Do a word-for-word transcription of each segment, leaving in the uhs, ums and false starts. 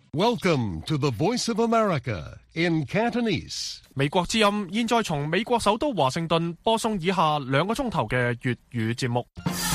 Welcome to the Voice of America in Cantonese. 美國之音現在從美國首都華盛頓播送以下兩個鐘頭嘅粵語節目。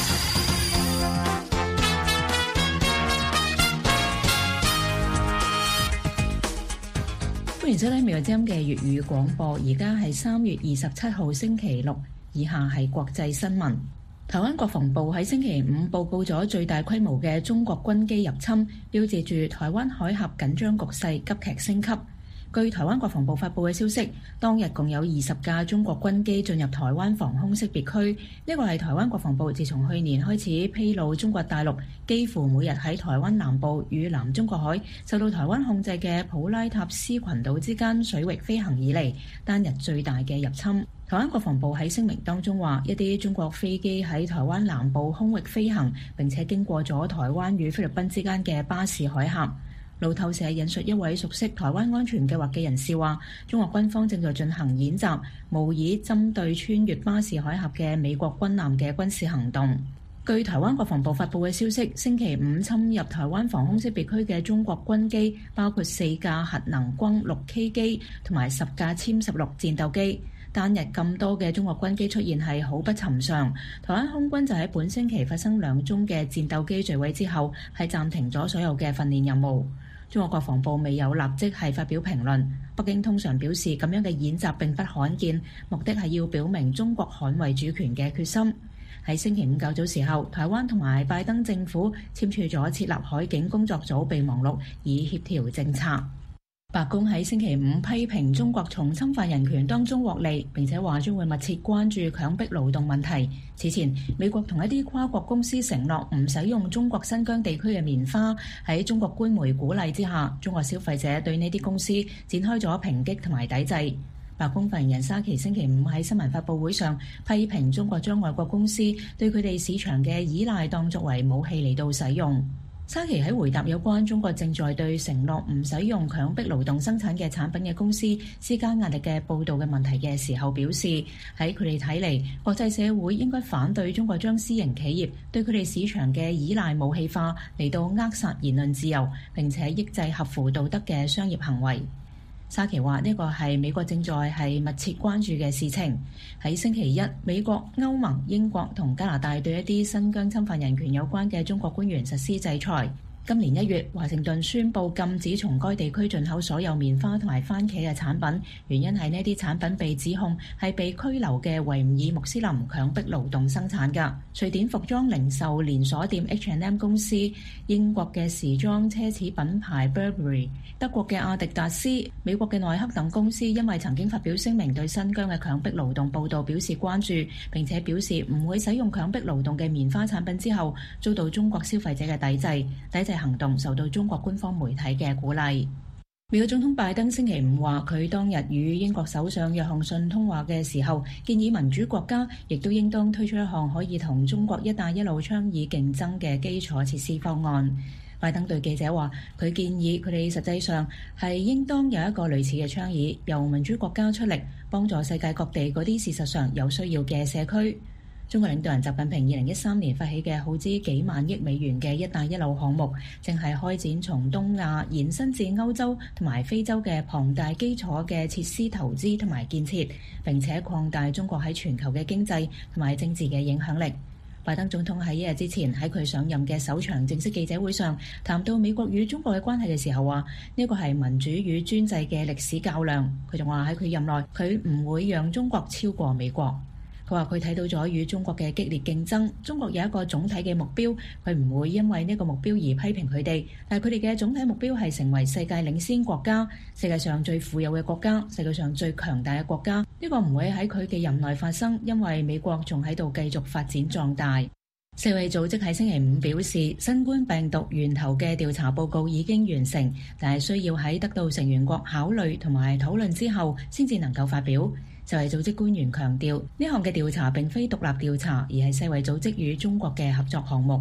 歡迎收聽美國之音嘅粵語廣播，而家係三月二十七號星期六，以下係國際新聞。台灣國防部喺星期五報告咗最大規模嘅中國軍機入侵，標誌住台灣海峽緊張局勢急劇升級。據台灣國防部發布嘅消息，當日共有二十架中國軍機進入台灣防空識別區。呢個係台灣國防部自從去年開始披露中國大陸幾乎每日喺台灣南部與南中國海受到台灣控制嘅普拉塔斯群島之間水域飛行以嚟單日最大嘅入侵。台灣國防部喺聲明當中話，一啲中國飛機喺台灣南部空域飛行，並且經過咗台灣與菲律賓之間嘅巴士海峽。路透社引述一位熟悉台灣安全計劃嘅人士話，中國軍方正在進行演習，模擬針對穿越巴士海峽嘅美國軍艦嘅軍事行動。據台灣國防部發布嘅消息，星期五侵入台灣防空識別區嘅中國軍機包括四架核能轟六 K 機同埋十架殲十六戰鬥機。單日咁多嘅中國軍機出現係好不尋常。台灣空軍就喺本星期發生兩宗嘅戰鬥機墜毀之後，係暫停咗所有嘅訓練任務。中國國防部未有立即係發表評論。北京通常表示咁樣嘅演習並不罕見，目的係要表明中國捍衛主權嘅決心。喺星期五較早時候，台灣同埋拜登政府簽署咗設立海警工作組備忘錄，以協調政策。白宮喺星期五批評中國從侵犯人權當中獲利，並且話將會密切關注強迫勞動問題。此前，美國同一啲跨國公司承諾唔使用中國新疆地區嘅棉花。喺中國官媒鼓勵之下，中國消費者對呢啲公司展開咗抨擊同埋抵制。白宮發言人沙奇星期五喺新聞發佈會上批評中國將外國公司對佢哋市場嘅依賴當作為武器嚟到使用。沙奇喺回答有關中國正在對承諾唔使用強迫勞動生產嘅產品嘅公司施加壓力嘅報導嘅問題嘅時候表示，喺佢哋睇嚟，國際社會應該反對中國將私營企業對佢哋市場嘅依賴武器化嚟到扼殺言論自由，並且抑制合乎道德嘅商業行為。沙奇話呢個係美國正在係密切關注嘅事情。喺星期一，美國、歐盟、英國同加拿大對一啲新疆侵犯人權有關嘅中國官員實施制裁。今年一月，華盛頓宣布禁止從該地區進口所有棉花同埋番茄嘅產品，原因係呢啲產品被指控係被拘留嘅維吾爾穆斯林強迫勞動生產㗎。瑞典服裝零售連鎖店 H and M 公司、英國嘅時裝奢侈品牌 Burberry、德國嘅阿迪達斯、美國嘅耐克等公司，因為曾經發表聲明對新疆嘅強迫勞動報導表示關注，並且表示唔會使用強迫勞動嘅棉花產品之後，遭到中國消費者嘅抵制。抵制行動受到中國官方媒體嘅鼓勵。美國總統拜登星期五話，佢當日與英國首相約翰遜通話嘅時候，建議民主國家亦都應當推出一項可以同中國一帶一路倡議競爭嘅基礎設施方案。拜登對記者話，佢建議佢哋實際上係應當有一個類似嘅倡議，由民主國家出力幫助世界各地嗰啲事實上有需要嘅社區。中國領導人習近平二零一三年發起嘅耗資幾萬億美元嘅一帶一路項目，正係開展從東亞延伸至歐洲同埋非洲嘅龐大基礎嘅設施投資同埋建設，並且擴大中國喺全球嘅經濟同埋政治嘅影響力。拜登總統喺一日之前喺佢上任嘅首場正式記者會上談到美國與中國嘅關係嘅時候話，呢個係民主與專制嘅歷史較量。佢仲話喺佢任內，佢唔會讓中國超過美國。佢話佢睇到咗與中國嘅激烈競爭，中國有一個總體嘅目標，佢唔會因為呢個目標而批評佢哋，但係佢哋嘅總體目標係成為世界領先國家、世界上最富有嘅國家、世界上最強大嘅國家。呢個唔會喺佢嘅任內發生，因為美國仲喺度繼續發展壯大。世衛組織喺星期五表示，新冠病毒源頭嘅調查報告已經完成，但係需要喺得到成員國考慮同埋討論之後先至能夠發表。世衛組織官員強調，呢項嘅調查並非獨立調查，而係世衛組織與中國嘅合作項目。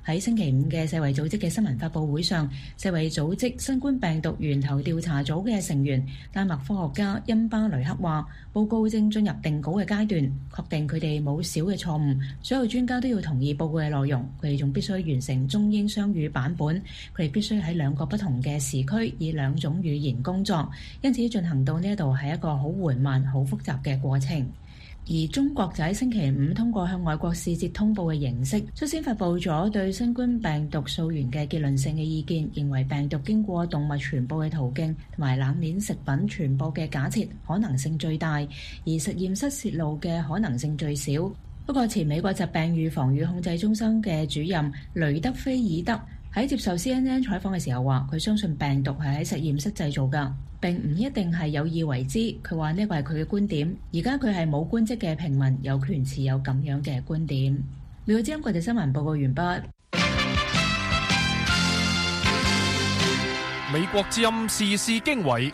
喺星期五嘅世衛組織嘅新聞發佈會上，世衛組織新冠病毒源頭調查組嘅成員丹麥科學家恩巴雷克話，報告正進入定稿嘅階段，確定佢哋冇小嘅錯誤。所有專家都要同意報告嘅內容，佢哋仲必須完成中英雙語版本。佢哋必須喺兩個不同嘅時區以兩種語言工作，因此進行到呢一度係一個好緩慢、好複雜嘅過程。而中國就喺星期五通過向外國使節通報嘅形式，率先發布咗對新冠病毒溯源嘅結論性嘅意見，認為病毒經過動物傳播嘅途徑同埋冷鏈食品傳播嘅假設可能性最大，而實驗室泄露嘅可能性最少。不過，前美國疾病預防與控制中心嘅主任雷德菲爾德喺接受 C N N 採訪嘅時候話，佢相信病毒係喺實驗室製造㗎，並唔一定係有意為之。佢話呢個係佢嘅觀點。而家佢係冇官職嘅平民，有權持有咁樣嘅觀點。美國之音國際新聞報告完畢。 美國之音時事經緯。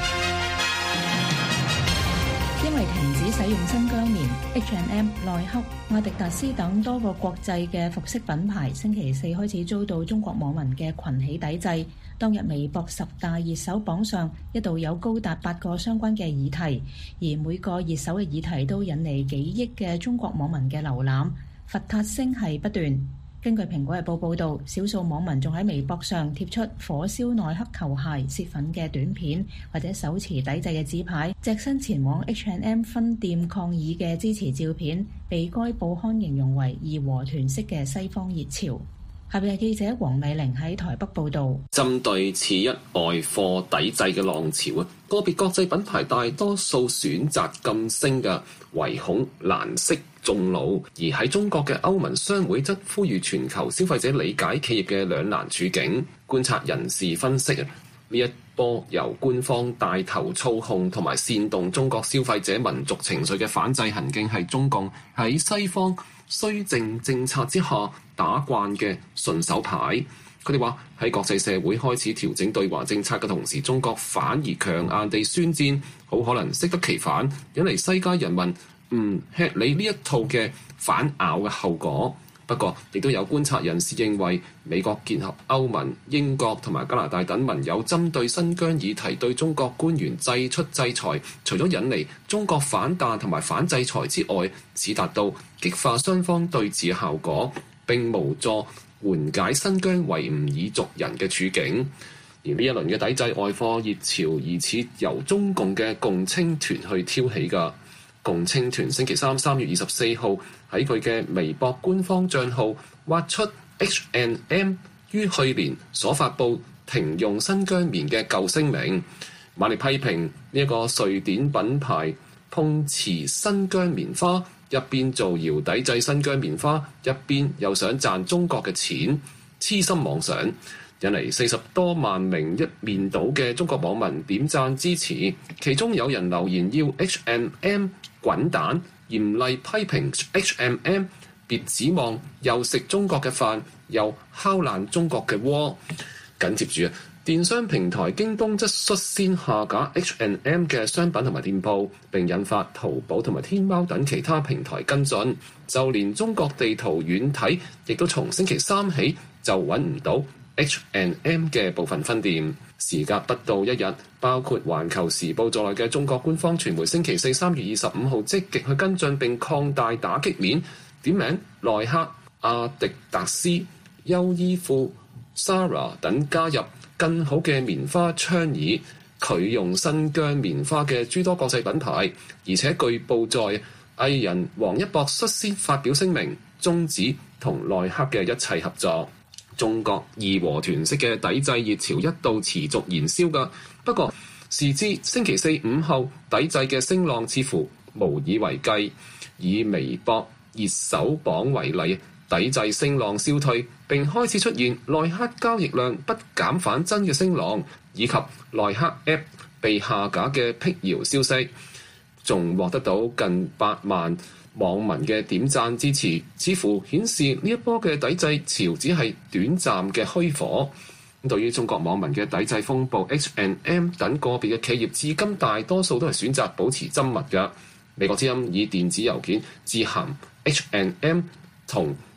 因為停止使用新疆棉 ，H and M、耐克、阿迪達斯等多個國際嘅服飾品牌，星期四開始遭到中國網民嘅群起抵制。當日微博十大熱搜榜上一度有高達八個相關嘅議題，而每個熱搜嘅議題都引嚟幾億嘅中國網民嘅瀏覽，罰撻聲係不斷。根據蘋果日報報導，少數網民仲喺微博上貼出火燒耐克球鞋泄憤嘅短片，或者手持抵制嘅紙牌，隻身前往 H and M 分店抗議嘅支持照片，被該報刊形容為義和團式嘅西方熱潮。下邊係記者黃麗玲喺台北報導。 針對此一外貨抵制嘅浪潮啊，個別國際品牌大多數選擇噤聲嘅，唯恐難釋眾怒。而喺中國嘅歐盟商會則呼籲全球消費者理解企業嘅兩難處境。觀察人士分析啊，呢一波由官方帶頭操控同埋煽動中國消費者民族情緒嘅反制行徑，係中共喺西方綏靖政策之下打慣嘅順手牌。佢哋話喺國際社會開始調整對華政策嘅同時，中國反而強硬地宣戰，好可能適得其反，引嚟世界人民唔吃你呢一套嘅反咬嘅後果。不過，亦都有觀察人士認為，美國結合歐盟、英國同埋加拿大等盟友，針對新疆議題對中國官員祭出制裁，除咗引嚟中國反彈同埋反制裁之外，只達到激化雙方對峙嘅效果，並無助緩解新疆維吾爾族人嘅處境。而呢一輪嘅抵制外貨熱潮，疑似由中共嘅共青團去挑起㗎。共青團星期三三月二十四號喺佢嘅微博官方帳號挖出 H and M 於去年所發布停用新疆棉嘅舊聲明，猛烈批評呢一個瑞典品牌碰瓷新疆棉花，一邊造謠抵制新疆棉花，一邊又想賺中國嘅錢，痴心妄想，引嚟四十多萬名一面倒嘅中國網民點讚支持，其中有人留言要 H and M 滾蛋，嚴厲批評 H and M 別指望又食中國嘅飯，又敲爛中國嘅鍋。緊接住啊，電商平台京東則率先下架 H and M 嘅商品同埋店鋪，並引發淘寶同埋天貓等其他平台跟進。就連中國地圖遠睇，亦都從星期三起就揾唔到 H and M 嘅部分分店。時隔不到一日，包括環球時報在內嘅中國官方傳媒星期四三月二十五號積極去跟進並擴大打擊面，點名耐克、阿迪達斯、優衣庫、Zara 等加入更好嘅棉花倡議，拒用新疆棉花嘅諸多國際品牌，而且據報在藝人王一博率先發表聲明，終止同耐克嘅一切合作。中國義和團式嘅抵制熱潮一度持續燃燒㗎，不過時至星期四午後，抵制嘅聲浪似乎無以為繼。以微博熱搜榜為例，抵制聲浪消退，並開始出現耐克交易量不減反增嘅聲浪，以及耐克 App 被下架嘅闢謠消息，仲獲得到近八萬網民嘅點讚支持，似乎顯示呢一波嘅抵制潮只係短暫嘅虛火。對於中國網民嘅抵制風暴 ，H and M 等個別嘅企業至今大多數都係選擇保持緘默嘅。美國之音以電子郵件致函 H and M 同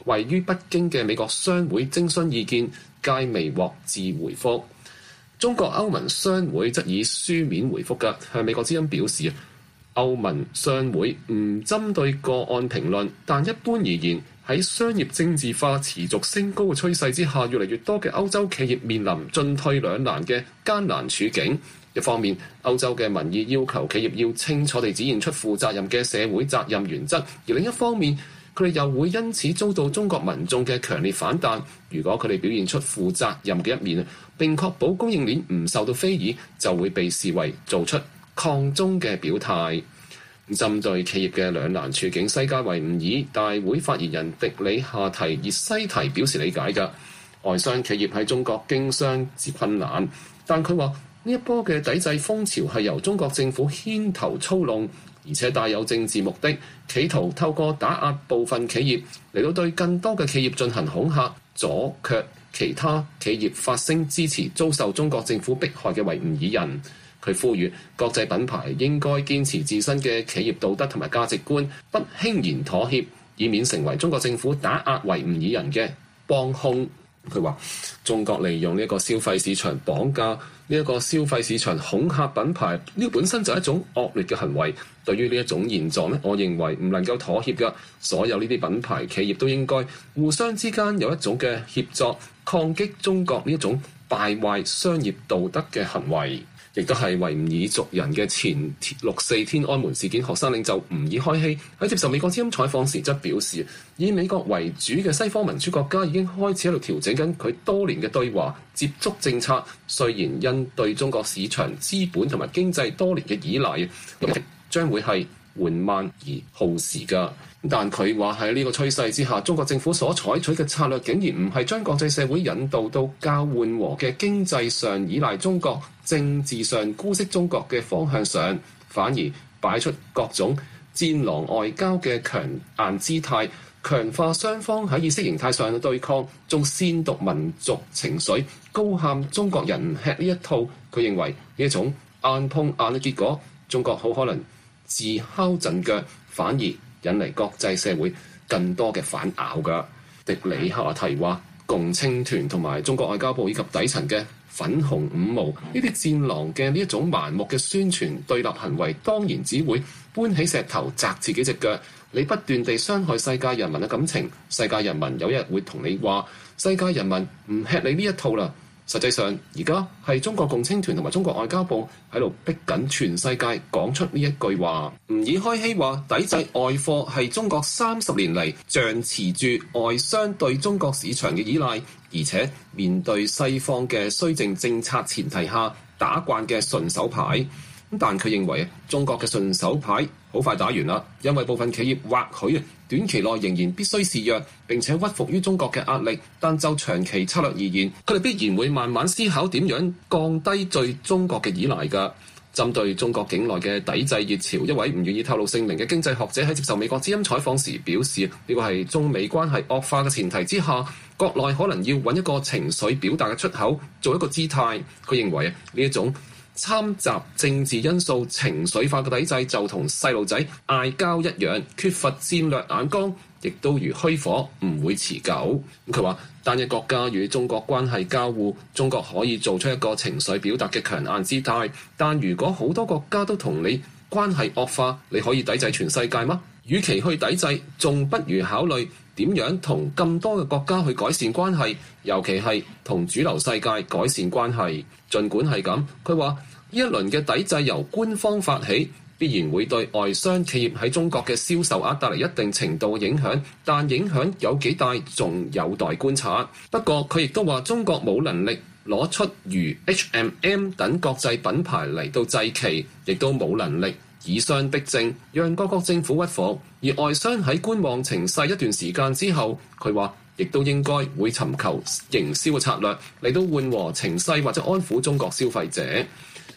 位於北京嘅美國商會徵詢意見，皆未獲致回覆。中國歐盟商會則以書面回覆嘅，向美國之音表示，歐盟商會唔針對個案評論，但一般而言，喺商業政治化持續升高嘅趨勢之下，越嚟越多嘅歐洲企業面臨進退兩難嘅艱難處境。一方面，歐洲嘅民意要求企業要清楚地展現出負責任嘅社會責任原則，而另一方面，佢哋又會因此遭到中國民眾嘅強烈反彈。如果佢哋表現出負責任嘅一面，並確保供應鏈唔受到非議，就會被視為做出抗中嘅表態。針對企業嘅兩難處境，世界維吾爾大會發言人迪里夏提熱西提表示理解嘅。外商企業喺中國經商之困難，但佢話呢一波嘅抵制風潮係由中國政府牽頭操弄，而且帶有政治目的，企圖透過打壓部分企業嚟到對更多嘅企業進行恐嚇，阻卻其他企業發聲支持遭受中國政府迫害嘅維吾爾人。佢呼籲國際品牌應該堅持自身嘅企業道德同埋價值觀，不輕言妥協，以免成為中國政府打壓維吾爾人嘅幫兇。佢話中國利用呢一個消費市場綁架呢一個消費市場恐嚇品牌，呢個本身就係一種惡劣嘅行為。對於呢一種現狀咧，我認為唔能夠妥協嘅。所有呢啲品牌企業都應該互相之間有一種嘅協作，抗擊中國呢一種敗壞商業道德嘅行為。亦都係維吾爾族人嘅前六四天安門事件學生領袖吾爾開希喺接受美國之音採訪時則表示，以美國為主嘅西方民主國家已經開始喺度調整緊佢多年嘅對華接觸政策，雖然因對中國市場資本同埋經濟多年嘅依賴，將會係緩慢而耗時㗎。但佢話喺呢個趨勢之下，中國政府所採取嘅策略竟然唔係將國際社會引導到較緩和嘅經濟上依賴中國、政治上姑息中國嘅方向上，反而擺出各種戰狼外交嘅強硬姿態，強化雙方喺意識形態上嘅對抗，仲煽動民族情緒，高喊中國人唔吃呢一套。佢認為呢一種硬碰硬嘅結果，中國好可能自敲陣腳，反而引嚟國際社會更多嘅反咬㗎。迪里夏提話，共青團同埋中國外交部以及底層嘅粉紅五毛呢啲戰狼嘅呢一種盲目嘅宣傳對立行為，當然只會搬起石頭砸自己隻腳。你不斷地傷害世界人民嘅感情，世界人民有一日會同你話：世界人民唔吃你呢一套啦。實際上，而家係中國共青團同埋中國外交部喺度逼緊全世界講出呢一句話。吾爾開希話，抵制外貨係中國三十年嚟仗持住外商對中國市場嘅依賴，而且面對西方嘅綏靖政策前提下打慣嘅順手牌。但佢認為中國嘅順手牌好快打完啦，因為部分企業或許短期內仍然必須示弱，並且屈服於中國嘅壓力，但就長期策略而言，佢哋必然會慢慢思考點樣降低對中國嘅依賴㗎。針對中國境內嘅抵制熱潮，一位唔願意透露姓名嘅經濟學者喺接受美國之音採訪時表示，呢個係中美關係惡化嘅前提之下，國內可能要揾一個情緒表達嘅出口，做一個姿態。佢認為呢一種參雜政治因素、情緒化嘅抵制就同細路仔嗌交一樣，缺乏戰略眼光，亦都如虛火，唔會持久。佢話單一國家與中國關係交互，中國可以做出一個情緒表達嘅強硬姿態，但如果好多國家都同你關係惡化，你可以抵制全世界嗎？與其去抵制，仲不如考慮點樣同咁多嘅國家去改善關係，尤其係同主流世界改善關係。儘管係咁，佢話呢一輪嘅抵制由官方發起，必然會對外商企業喺中國嘅銷售額帶嚟一定程度嘅影響，但影響有幾大仲有待觀察。不過佢亦都話中國冇能力攞出如 H and M 等國際品牌嚟到祭旗，亦都冇能力以商逼政，讓各國政府屈服。而外商喺觀望情勢一段時間之後，佢話亦都應該會尋求營銷嘅策略嚟到緩和情勢或者安撫中國消費者。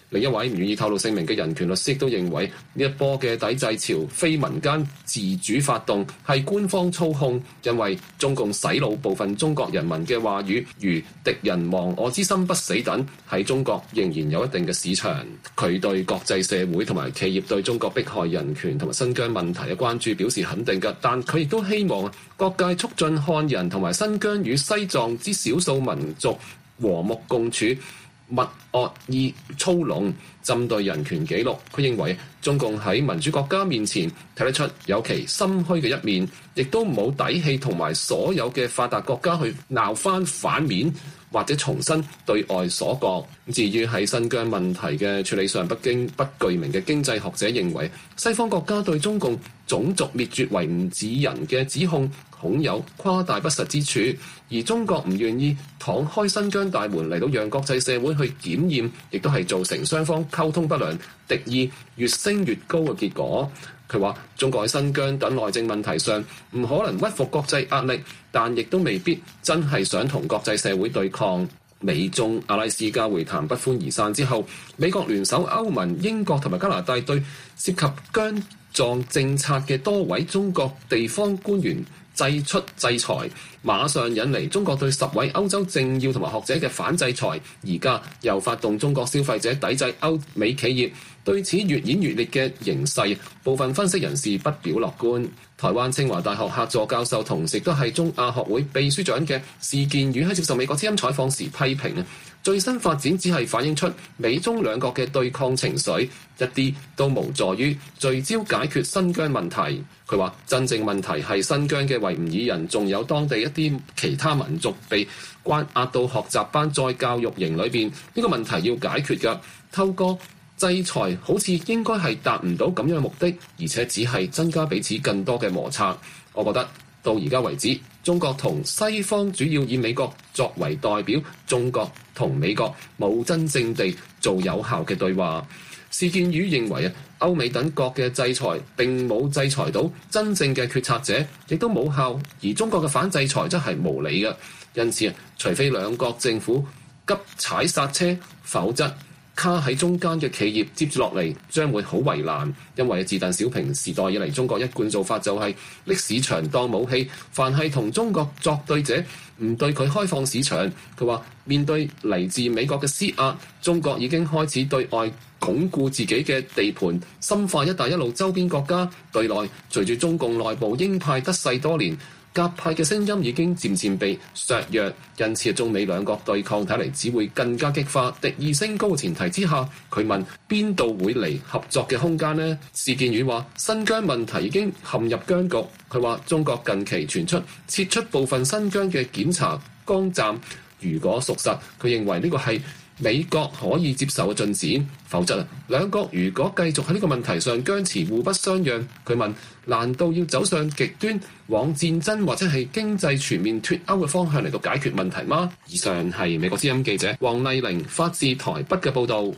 另一位唔願意透露姓名嘅人權律師亦都認為，呢一波嘅抵制潮非民間自主發動，係官方操控，因為中共洗腦部分中國人民嘅話語，如敵人亡我之心不死等，喺中國仍然有一定嘅市場。佢對國際社會同埋企業對中國迫害人權同埋新疆問題嘅關注表示肯定嘅，但佢亦都希望各界促進漢人同埋新疆與西藏之少數民族和睦共處，勿惡意操弄針對人權紀錄。佢認為中共喺民主國家面前睇得出有其心虛嘅一面，亦都冇底氣同埋所有嘅發達國家去鬧翻反面，或者重新對外鎖國。至於喺新疆問題嘅處理上，北京不具名嘅經濟學者認為，西方國家對中共種族滅絕維吾爾人嘅指控恐有誇大不實之處，而中國唔願意敞開新疆大門嚟到讓國際社會去檢驗，亦都係造成雙方溝通不良、敵意越升越高嘅結果。佢話中國喺新疆等內政問題上唔可能屈服國際壓力，但亦都未必真係想同國際社會對抗。美中阿拉斯加會談不歡而散之後，美國聯手歐盟、英國同埋加拿大對涉及疆藏政策嘅多位中國地方官員祭出制裁，馬上引嚟中國對十位歐洲政要同埋學者嘅反制裁。而家又發動中國消費者抵制歐美企業，對此越演越烈嘅形勢，部分分析人士不表樂觀。台灣清華大學客座教授，同時都係中亞學會秘書長嘅事件與喺接受美國之音採訪時批評啊，最新發展只係反映出美中兩國嘅對抗情緒，一啲都無助於聚焦解決新疆問題。佢話真正問題係新疆嘅維吾爾人，仲有當地一啲其他民族被關押到學習班再教育營裏邊，呢個問題要解決㗎。透過制裁好似應該係達唔到咁樣嘅目的，而且只係增加彼此更多嘅摩擦。我覺得到而家為止，中國同西方主要以美國作為代表，中國同美國冇真正地做有效嘅對話。事件與認為啊，歐美等國嘅制裁並冇制裁到真正嘅決策者，亦都冇效，而中國嘅反制裁則係無理嘅。因此啊，除非兩國政府急踩剎車，否則卡喺中間嘅企業接住落嚟將會好為難，因為自鄧小平時代以嚟，中國一貫做法就係拎市場當武器，凡係同中國作對者唔對佢開放市場。佢話面對嚟自美國嘅施壓，中國已經開始對外鞏固自己嘅地盤，深化一帶一路周邊國家。對內隨住中共內部鷹派得勢多年，鴿派嘅聲音已經漸漸被削弱，因此中美兩國對抗睇嚟只會更加激化，敵意升高嘅前提之下，佢問邊度會嚟合作嘅空間呢？事件與話新疆問題已經陷入僵局。佢話中國近期傳出撤出部分新疆嘅檢查崗站，如果屬實，佢認為呢個係美國可以接受嘅進展，否則啊，兩國如果繼續喺呢個問題上僵持互不相讓，佢問難道要走上極端往戰爭或者係經濟全面脫歐嘅方向嚟到解決問題嗎？以上係美國之音記者黃麗玲發自台北嘅報導。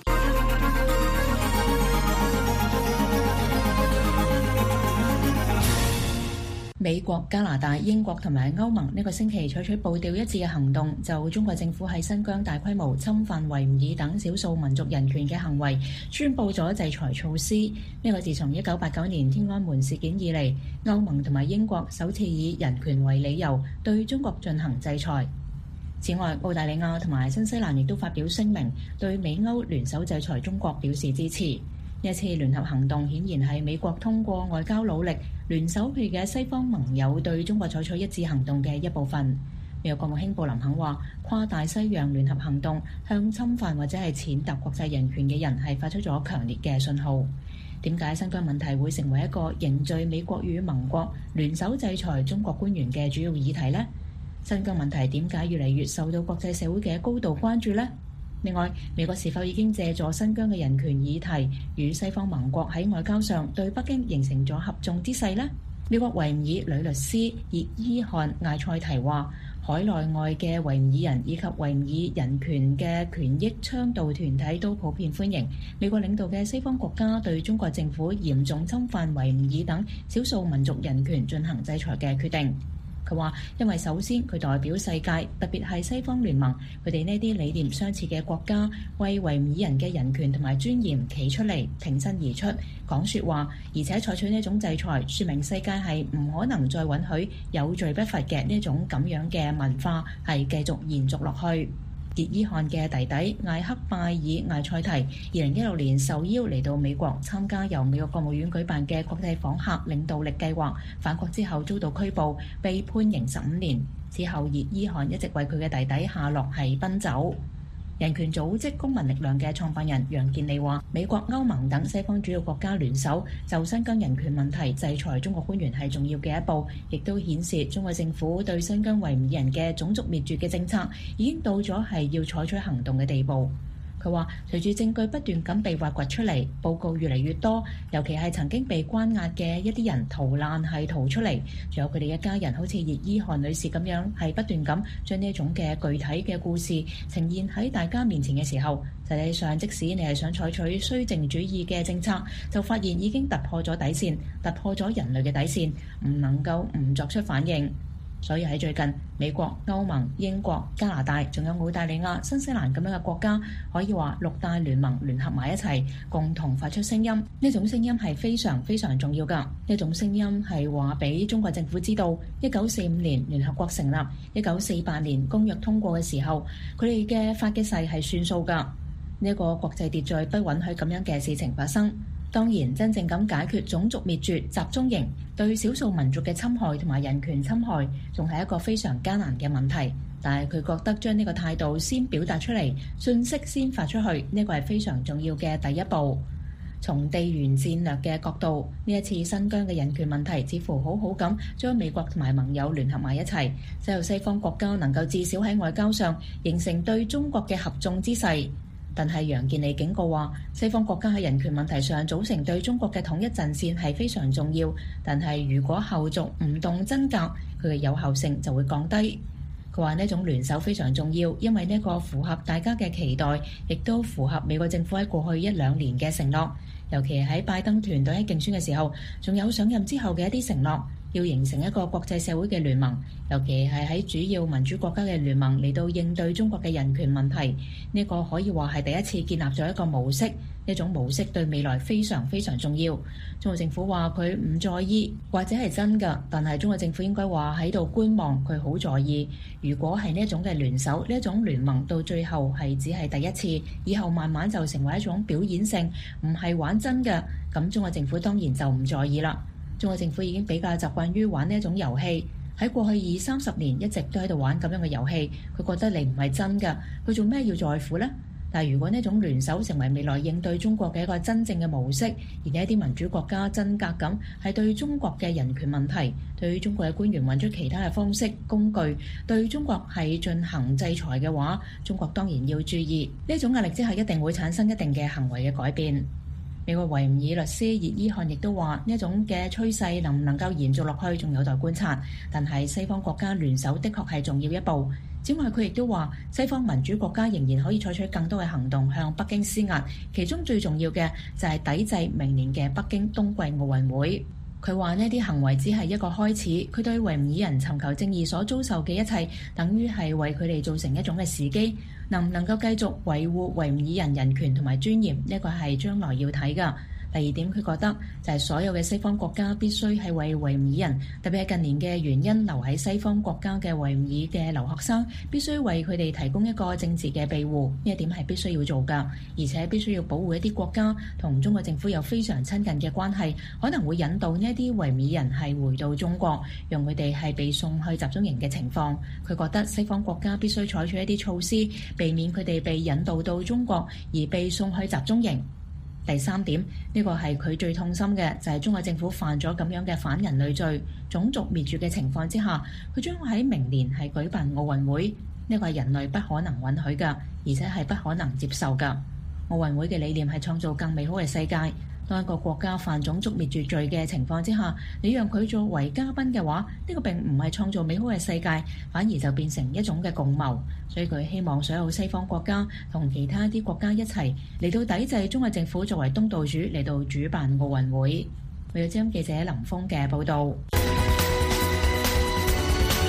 美國、加拿大、英國同埋歐盟呢個星期採取步調一致嘅行動，就中國政府喺新疆大規模侵犯維吾爾等少數民族人權嘅行為，宣布咗制裁措施。呢個自從一九八九年天安門事件以嚟，歐盟同埋英國首次以人權為理由對中國進行制裁。此外，澳大利亞同埋新西蘭亦都發表聲明，對美歐聯手制裁中國表示支持。呢一次聯合行動顯然係美國通過外交努力聯手佢嘅西方盟友對中國採取一致行動嘅一部分。美國國務卿布林肯話，跨大西洋聯合行動向侵犯或者係踐踏國際人權嘅人係發出咗強烈嘅信號。點解新疆問題會成為一個凝聚美國與盟國聯手制裁中國官員嘅主要議題呢？新疆問題點解越嚟越受到國際社會嘅高度關注呢？另外，美國是否已經借助新疆嘅人權議題，與西方盟國喺外交上對北京形成咗合縱之勢呢？美國維吾爾女律師葉伊漢艾塞提話，海內外嘅維吾爾人以及維吾爾人權嘅權益倡導團體都普遍歡迎美國領導嘅西方國家對中國政府嚴重侵犯維吾爾等少數民族人權進行制裁嘅決定。 佢話因為首先佢代表世界，特別係西方聯盟，佢哋呢啲理念相似嘅國家，為維吾爾人嘅人權同埋尊嚴企出嚟，挺身而出講說話，而且採取呢種制裁，說明世界係唔可能再允許有罪不罰嘅呢種咁樣嘅文化係繼續延續落去。傑伊漢嘅弟弟艾克拜爾艾塞提，二零一六年受邀嚟到美國參加由美國國務院舉辦嘅國際訪客領導力計劃，返國之後遭到拘捕，被判刑十五年。之後，傑伊漢一直為佢嘅弟弟夏洛係奔走。人權組織公民力量嘅創辦人楊健利話：美國、歐盟等西方主要國家聯手就新疆人權問題制裁中國官員係重要嘅一步，亦都顯示中國政府對新疆維吾爾人嘅種族滅絕嘅政策已經到咗係要採取行動嘅地步。佢話：隨住證據不斷咁被挖掘出嚟，報告越嚟越多，尤其係曾經被關押嘅一啲人逃難係逃出嚟，仲有佢哋一家人，好似葉伊漢女士咁樣，係不斷咁將呢種嘅具體嘅故事呈現喺大家面前嘅時候，實際上即使你係想採取綏靖主義嘅政策，就發現已經突破咗底線，突破咗人類嘅底線，唔能夠唔作出反應。所以喺最近，美國、歐盟、英國、加拿大，仲有澳大利亞、新西蘭咁樣嘅國家，可以話六大聯盟聯合埋一齊，共同發出聲音。呢種聲音係非常非常重要㗎。呢種聲音係話俾中國政府知道，一九四五年聯合國成立，一九四八年公約通過嘅時候，佢哋嘅發嘅誓係算數㗎。呢、這個國際秩序不允許咁樣嘅事情發生。當然，真正咁解決種族滅絕、集中營對少數民族嘅侵害同埋人權侵害，仲係一個非常艱難嘅問題。但係佢覺得將呢個態度先表達出嚟，信息先發出去，呢個係非常重要嘅第一步。從地緣戰略嘅角度，呢一次新疆嘅人權問題似乎好好咁將美國同埋盟友聯合埋一齊，使到西方國家能夠至少喺外交上形成對中國嘅合縱之勢。但係楊健利警告話，西方國家喺人權問題上組成對中國嘅統一陣線係非常重要，但係如果後續唔動真格，佢嘅有效性就會降低。佢話呢種聯手非常重要，因為呢個符合大家嘅期待，亦都符合美國政府喺過去一兩年嘅承諾，尤其係喺拜登團隊喺競選嘅時候，仲有上任之後嘅一啲承諾，要形成一個國際社會嘅聯盟，尤其係喺主要民主國家嘅聯盟嚟到應對中國嘅人權問題。呢個可以話係第一次建立咗一個模式，呢種模式對未來非常非常重要。中國政府話佢唔在意，或者係真㗎，但係中國政府應該話喺度觀望，佢好在意。如果係呢一種嘅聯手，呢一種聯盟到最後係只係第一次，以後慢慢就成為一種表演性，唔係玩真嘅，咁中國政府當然就唔在意啦。中國政府已經比較習慣於玩呢一種遊戲，喺過去二三十年一直都喺度玩咁樣嘅遊戲，佢覺得你唔係真㗎，佢做咩要在乎呢？但係如果呢種聯手成為未來應對中國嘅一個真正嘅模式，而呢一啲民主國家真格咁係對中國嘅人權問題，對於中國嘅官員揾出其他嘅方式工具，對中國係進行制裁嘅話，中國當然要注意呢種壓力之下，一定會產生一定嘅行為嘅改變。美國維吾爾律師葉伊漢亦都話：呢一種嘅趨勢能唔能夠延續落去，仲有待觀察。但係西方國家聯手的確係重要一步。此外，佢亦都話西方民主國家仍然可以採取更多嘅行動向北京施壓，其中最重要嘅就係抵制明年嘅北京冬季奧運會。佢話呢啲行為只係一個開始，佢對維吾爾人尋求正義所遭受嘅一切，等於係為佢哋造成一種嘅時機。能唔能夠繼續維護維吾爾人人權同埋尊嚴，呢個係將來要睇㗎。第二點，佢覺得就係所有嘅西方國家必須係為維吾爾人，特別係近年嘅原因留喺西方國家嘅維吾爾嘅留學生，必須為佢哋提供一個政治嘅庇護，呢一點係必須要做㗎。而且必須要保護一啲國家同中國政府有非常親近嘅關係，可能會引導呢一啲維吾爾人係回到中國，讓佢哋係被送去集中營嘅情況。佢覺得西方國家必須採取一啲措施，避免佢哋被引導到中國而被送去集中營。第三點，呢個係佢最痛心嘅，就係中國政府犯咗咁樣嘅反人類罪、種族滅絕嘅情況之下，佢將會喺明年係舉辦奧運會，呢個係人類不可能允許嘅，而且係不可能接受嘅。奧運會嘅理念係創造更美好嘅世界。當一個國家犯種族滅絕罪嘅情況之下，你讓佢作為嘉賓嘅話，呢個並唔係創造美好嘅世界，反而就變成一種嘅共謀。所以佢希望所有西方國家同其他啲國家一齊嚟到抵制中國政府作為東道主嚟到主辦奧運會。為咗將記者林峰嘅報導。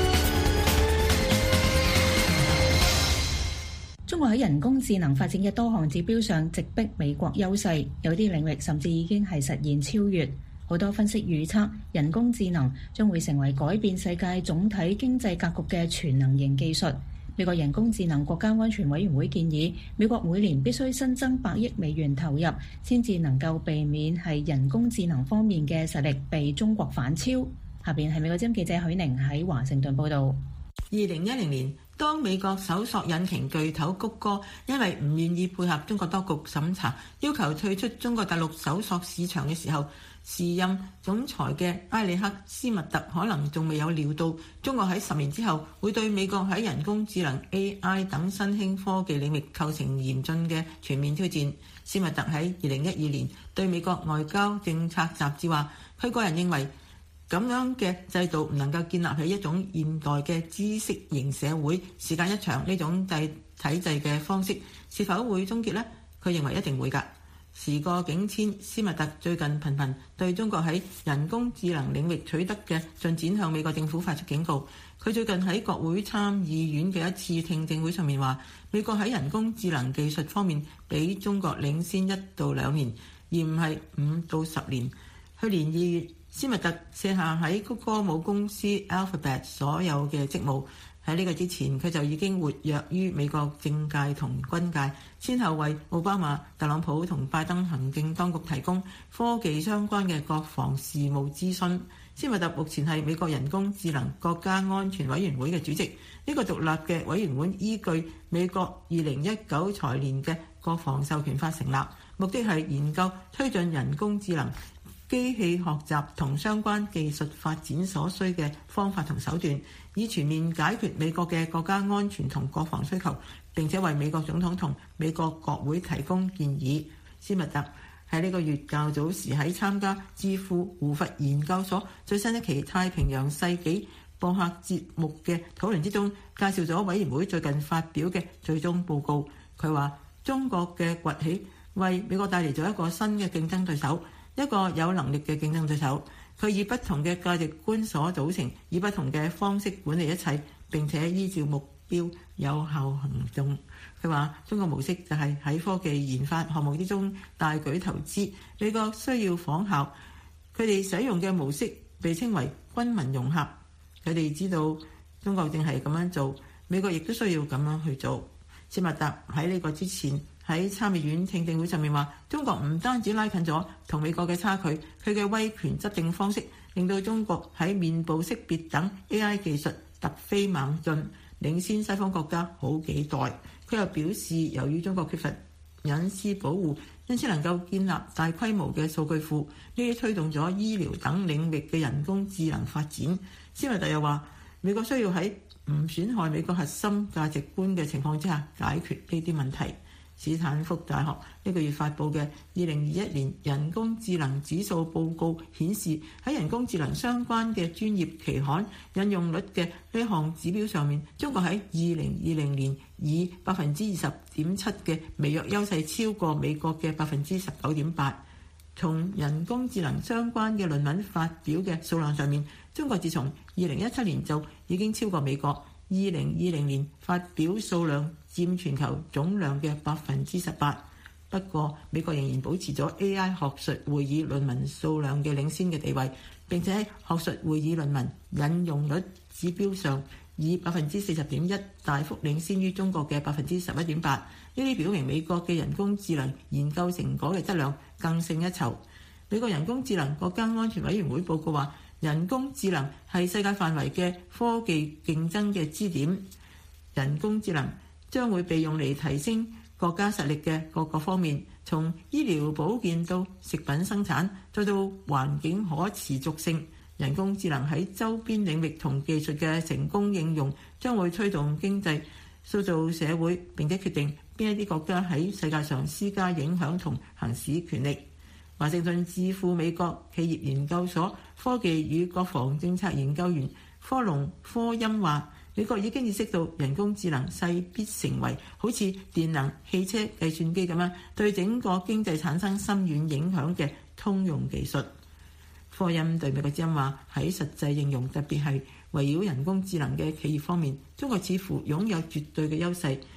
國喺人工智能發展嘅多項指標上直逼美國優勢，有啲領域甚至已經係實現超越。好多分析預測，人工智能將會成為改變世界總體經濟格局嘅全能型技術。美國人工智能國家安全委員會建議，美國每年必須新增百億美元投入，先至能夠避免係人工智能方面嘅實力被中國反超。下邊係美國之音記者許寧喺華盛頓報導。 二零一零年，當美國搜索引擎巨頭谷歌因為唔願意配合中國當局審查，要求退出中國大陸搜索市場嘅時候，時任總裁嘅埃里克斯密特可能仲未有料到中國喺十年之後會對美國喺人工智能 A I 等新興科技領域構成嚴峻嘅全面挑戰。斯密特喺二零一二年對美國外交政策雜誌話，佢個人認為咁樣嘅制度唔能夠建立起一種現代嘅知識型社會，時間一長，呢種制體制嘅方式是否會終結呢？佢認為一定會㗎。時過境遷，斯密特最近頻頻對中國喺人工智能領域取得嘅進展向美國政府發出警告。佢最近喺國會參議院嘅一次聽證會上面話，美國喺人工智能技術方面比中國領先一到兩年，而唔係五到十年。去年二月，斯密特卸下喺谷歌母公司 Alphabet 所有嘅職務。喺呢個之前，佢就已經活躍於美國政界同軍界，先後為奧巴馬、特朗普同拜登行政當局提供科技相關嘅國防事務諮詢。斯密特目前係美國人工智能國家安全委員會嘅主席。呢個獨立嘅委員會依據美國二零一九財年嘅國防授權法成立，目的係研究推進人工智能、機器學習同相關技術發展所需嘅方法同手段，以全面解決美國嘅國家安全同國防需求，並且為美國總統同美國國會提供建議。斯密特喺呢個月較早時喺參加智庫胡佛研究所最新一期太平洋世紀播客節目嘅討論之中，介紹咗委員會最近發表嘅最終報告。佢話中國嘅崛起為美國帶嚟咗一個新嘅競爭對手，一個有能力嘅競爭對手。佢以不同嘅價值觀所組成，以不同嘅方式管理一切，並且依照目標有效行動。佢話中國模式就係喺科技研發項目之中大舉投資，美國需要仿效。佢哋使用嘅模式被稱為軍民融合。佢哋知道中國正係咁樣做，美國亦都需要咁樣去做。斯密特喺呢個之前喺參議院聽證會上面話，中國唔單止拉近咗同美國嘅差距，佢嘅威權執政方式令到中國喺面部識別等 A I 技術突飛猛進，領先西方國家好幾代。佢又表示，由於中國缺乏隱私保護，因此能夠建立大規模嘅數據庫，呢啲推動咗醫療等領域嘅人工智能發展。斯密特又話，美國需要喺唔損害美國核心價值觀嘅情況之下解決呢啲問題。史坦福大學呢個月發布嘅二零二一年人工智能指數報告顯示，喺人工智能相關嘅專業期刊引用率嘅呢項指標上面，中國喺二零二零年以百分之二十點七嘅微弱優勢超過美國嘅百分之十九點八。從人工智能相關嘅論文發表嘅數量上面，中國自從二零一七年就已經超過美國。二零二零年發表數量佔全球總量嘅百分之十八，不過美國仍然保持咗 A I 學術會議論文數量嘅領先嘅地位，並且喺學術會議論文引用率指標上以百分之四十點一大幅領先於中國嘅百分之十一點八。呢啲表明美國嘅人工智能研究成果嘅質量更勝一籌。美國人工智能國家安全委員會報告話，人工智能係世界範圍嘅科技競爭嘅支點，人工智能將會被用嚟提升國家實力嘅各個方面，從醫療保健到食品生產，再到環境可持續性。人工智能喺周邊領域同技術嘅成功應用，將會推動經濟、塑造社會，並且決定邊一啲國家喺世界上施加影響同行使權力。華盛頓智庫美國企業研究所科技與國防政策研究員科隆科欽話，美國已經意識到人工智能勢必成為好似電能、汽車、計算機咁樣對整個經濟產生深遠影響嘅通用技術。科欽對美國之音話，喺實際應用，特別係圍繞人工智能嘅企業方面，中國似乎擁有絕對嘅優勢。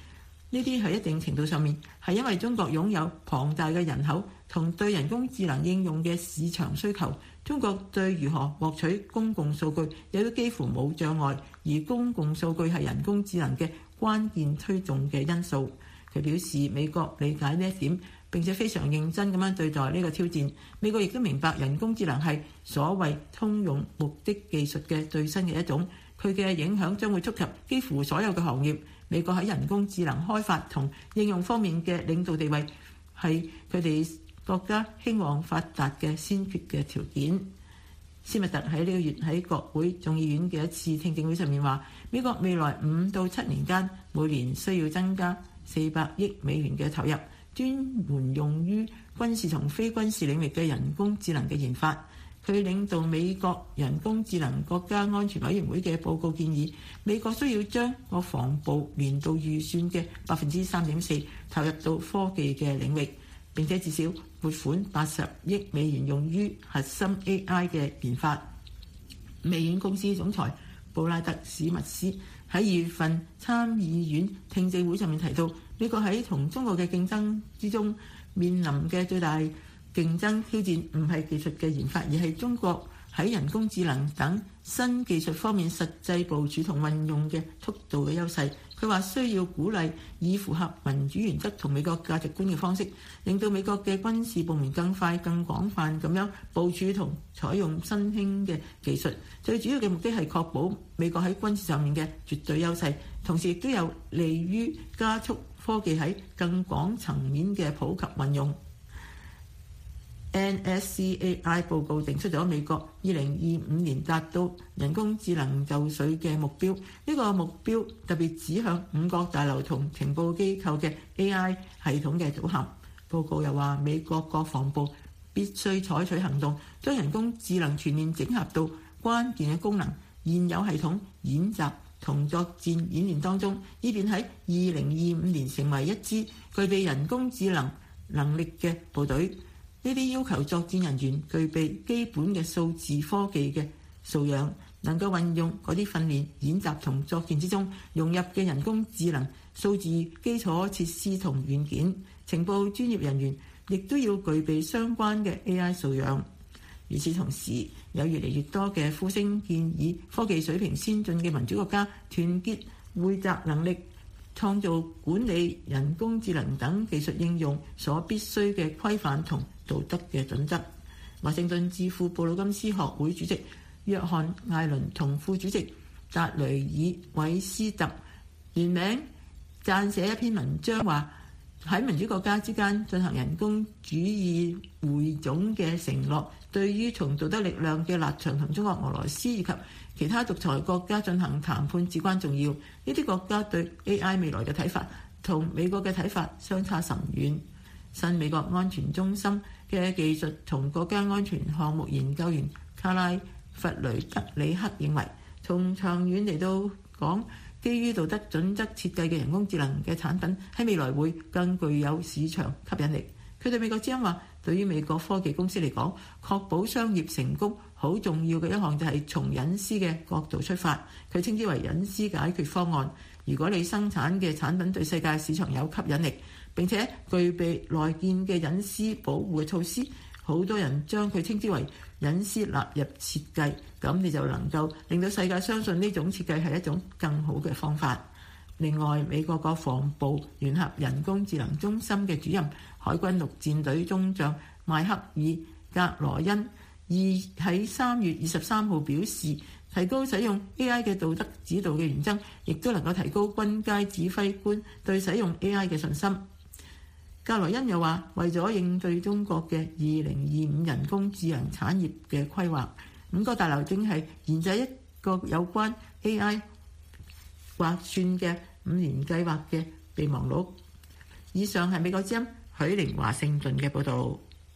呢啲喺一定程度上面係因為中國擁有龐大嘅人口同對人工智能應用嘅市場需求。中國對如何獲取公共數據亦都幾乎冇障礙，而公共數據係人工智能嘅關鍵推動嘅因素。佢表示美國理解呢一點，並且非常認真咁樣對待呢個挑戰。美國亦都明白人工智能係所謂通用目的技術嘅最新嘅一種，佢嘅影響將會觸及幾乎所有嘅行業。美國喺人工智能開發同應用方面嘅領導地位係佢哋國家興旺發達嘅先決嘅條件。斯密特喺呢個月喺國會眾議院嘅一次聽證會上面話，美國未來五到七年間每年需要增加四百億美元嘅投入，專門用於軍事同非軍事領域嘅人工智能嘅研發。佢領導美國人工智能國家安全委員會嘅報告建議，美國需要將國防部年度預算嘅百分之三點四投入到科技嘅領域，並且至少撥款八十億美元用於核心 A I 嘅研發。微軟公司總裁布拉德史密斯喺二月份參議院聽證會上面提到，美國喺同中國嘅競爭之中面臨嘅最大競爭挑戰唔係技術嘅研發，而係中國喺人工智能等新技術方面實際部署同運用嘅速度嘅優勢。佢話需要鼓勵以符合民主原則同美國價值觀嘅方式，令到美國嘅軍事部門更快、更廣泛咁樣部署同採用新興嘅技術。最主要嘅目的係確保美國喺軍事上面嘅絕對優勢，同時亦都有利於加速科技喺更廣層面嘅普及運用。N S C A I 報告定出咗美國二零二五年達到人工智能就緒嘅目標，呢個目標特別指向五角大樓同情報機構嘅 A I 系統嘅組合。報告又話，美國國防部必須採取行動，將人工智能全面整合到關鍵嘅功能、現有系統、演習同作戰演練當中，以便喺二零二五年成為一支具備人工智能能力嘅部隊。呢啲要求作戰人員具備基本嘅數字科技嘅素養，能夠運用嗰啲訓練、演習同作戰之中融入嘅人工智能、數字基礎設施同軟件。情報專業人員亦都要具備相關嘅 A I 素養。與此同時，有越嚟越多嘅呼聲建議科技水平先進嘅民主國家團結匯集能力，創造管理人工智能等技術應用所必須嘅規範同道德嘅準則。華盛頓智庫布魯金斯學會主席約翰艾倫同副主席達雷爾韋斯特聯名撰寫一篇文章，話喺民主國家之間進行人工主義匯總嘅承諾，對於從道德力量嘅立場同中國、俄羅斯以及其他獨裁國家進行談判至關重要。呢啲國家對 A I 未來嘅睇法同美國嘅睇法相差甚遠。新美國安全中心嘅技術同國家安全項目研究員卡拉弗雷德里克認為，從長遠嚟到講，基於道德準則設計嘅人工智能嘅產品喺未來會更具有市場吸引力。佢對美國之音話，對於美國科技公司嚟講，確保商業成功好重要嘅一項就係從隱私嘅角度出發，佢稱之為隱私解決方案。如果你生產嘅產品對世界市場有吸引力，並且具備內建嘅隱私保護嘅措施，好多人將佢稱之為隱私納入設計，咁你就能夠令到世界相信呢種設計係一種更好嘅方法。另外，美國國防部聯合人工智能中心嘅主任海軍陸戰隊中將邁克爾格羅恩而喺三月二十三號表示，提高使用 A I 嘅道德指導嘅原則，亦都能夠提高軍階指揮官對使用 A I 嘅信心。格羅恩又話，為咗應對中國嘅二零二五人工智能產業嘅規劃，五角大樓正係研製一個有關 A I 劃算嘅五年計劃嘅備忘錄。以上係美國之音許寧華盛頓嘅報導。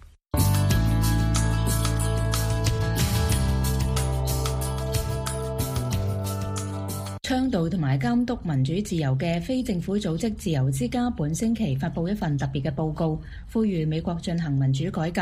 倡導同埋監督民主自由嘅非政府組織自由之家本星期發布一份特別嘅報告，呼籲美國進行民主改革。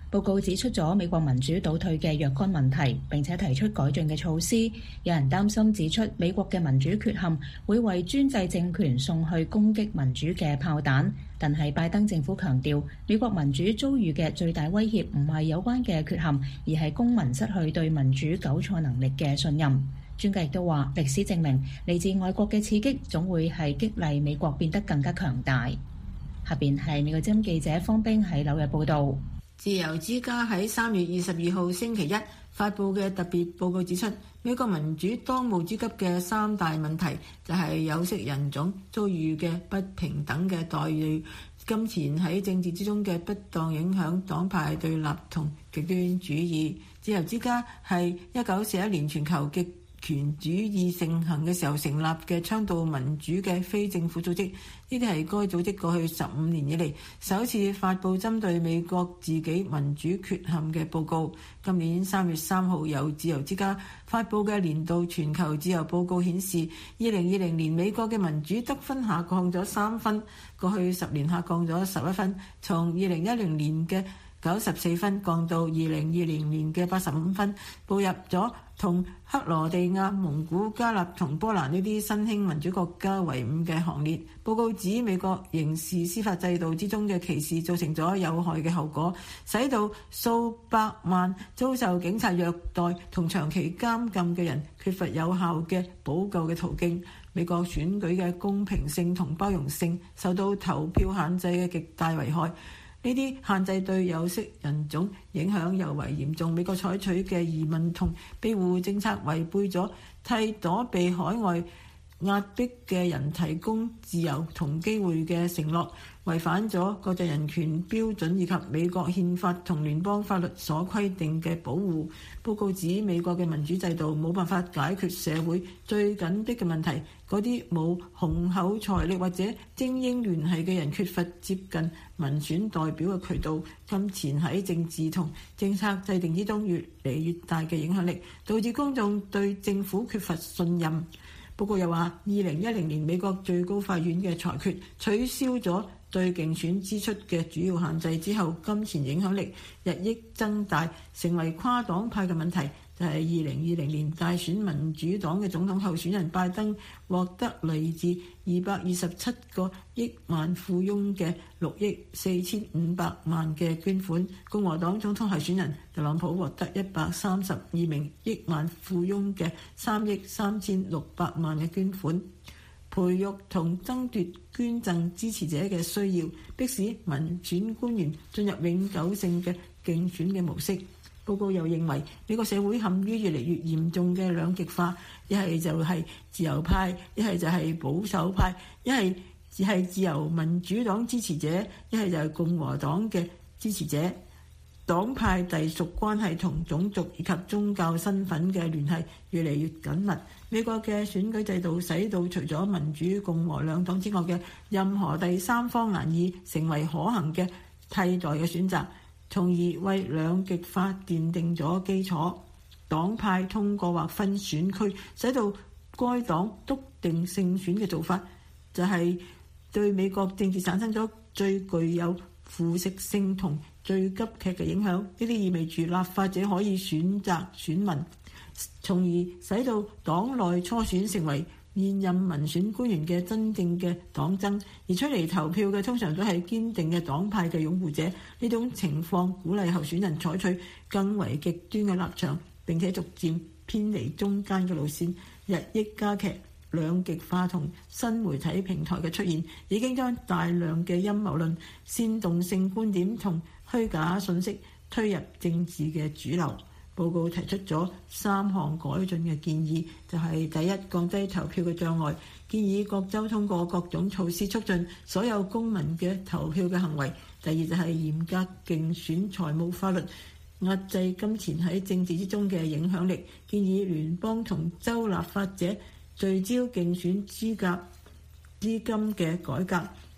報告指出咗美國民主倒退嘅若干問題，並且提出改進嘅措施。有人擔心指出美國嘅民主缺陷會為專制政權送去攻擊民主嘅炮彈，但係拜登政府強調，美國民主遭遇嘅最大威脅唔係有關嘅缺陷，而係公民失去對民主糾錯能力嘅信任。專家亦都話，歷史證明嚟自外國嘅刺激總會係激勵美國變得更加強大。下邊係美國之音記者方冰喺紐約報導。 自由之家喺三月二十二號星期一發布嘅特別報告指出，美國民主當務之急嘅三大問題就係有色人種遭遇嘅不平等嘅待遇、金錢喺政治之中嘅不當影響、黨派對立同極端主義。自由之家係一九四一年全球極權主義盛行嘅時候成立嘅倡導民主嘅非政府組織，呢啲係該組織過去十五年以嚟首次發布針對美國自己民主缺陷嘅報告。今年三月三號由自由之家發布嘅年度全球自由報告顯示，二零二零年美國嘅民主得分下降咗三分，過去十年下降咗十一分，從二零一零年嘅九十四分降到二零二零年嘅八十五分，步入咗同克羅地亞、蒙古、加納同波蘭呢啲新興民主國家為伍嘅行列。報告指美國刑事司法制度之中嘅歧視造成咗有害嘅後果，使到數百萬遭受警察虐待同長期監禁嘅人缺乏有效嘅補救嘅途徑。美國選舉嘅公平性同包容性受到投票限制嘅極大危害。呢啲限制對有色人種影響尤為嚴重。美國採取嘅移民同庇護政策違背咗替躲避海外壓迫嘅人提供自由同機會嘅承諾，違反咗國際人權標準以及美國憲法同聯邦法律所規定嘅保護。報告指美國嘅民主制度冇辦法解決社會最緊迫嘅問題，嗰啲冇雄厚財力或者精英聯繫嘅人缺乏接近民選代表嘅渠道，金錢喺政治同政策制定之中越嚟越大嘅影響力，導致公眾對政府缺乏信任。報告又話，二零一零年美國最高法院嘅裁決取消咗對競選支出嘅主要限制之後，金錢影響力日益增大，成為跨黨派嘅問題。就係二零二零年大選民主黨嘅總統候選人拜登獲得嚟自二百二十七個億萬富翁嘅六億四千五百萬嘅捐款，共和黨總統候選人特朗普獲得一百三十二名億萬富翁嘅三億三千六百萬嘅捐款。培育同爭奪捐贈支持者嘅需要，迫使民選官員進入永久性嘅競選嘅模式。報告又認為，美國社會陷於越嚟越嚴重嘅兩極化，一係就係自由派，一係就係保守派，一係只係自由民主黨支持者，一係就係共和黨嘅支持者。黨派隸屬關係同種族以及宗教身份嘅聯繫越嚟越緊密。美國嘅選舉制度使到除咗民主共和兩黨之外嘅任何第三方難以成為可行嘅替代嘅選擇，從而為兩極化奠定咗基礎。黨派通過劃分選區，使到該黨篤定勝選嘅做法，就係對美國政治產生咗最具有腐蝕性同最急劇嘅影響。呢啲意味住立法者可以選擇選民，從而使到黨內初選成為現任民選官員嘅真正嘅黨爭，而出嚟投票嘅通常都係堅定嘅黨派嘅擁護者。呢種情況鼓勵候選人採取更為極端嘅立場，並且逐漸偏離中間嘅路線，日益加劇兩極化同新媒體平台嘅出現，已經將大量嘅陰謀論、煽動性觀點同虛假信息推入政治嘅主流。報告提出咗三項改進嘅建議，就係、是、第一，降低投票嘅障礙，建議各州通過各種措施促進所有公民嘅投票嘅行為；第二就係嚴格競選財務法律，壓制金錢喺政治之中嘅影響力，建議聯邦同州立法者聚焦競選資格資金嘅改革；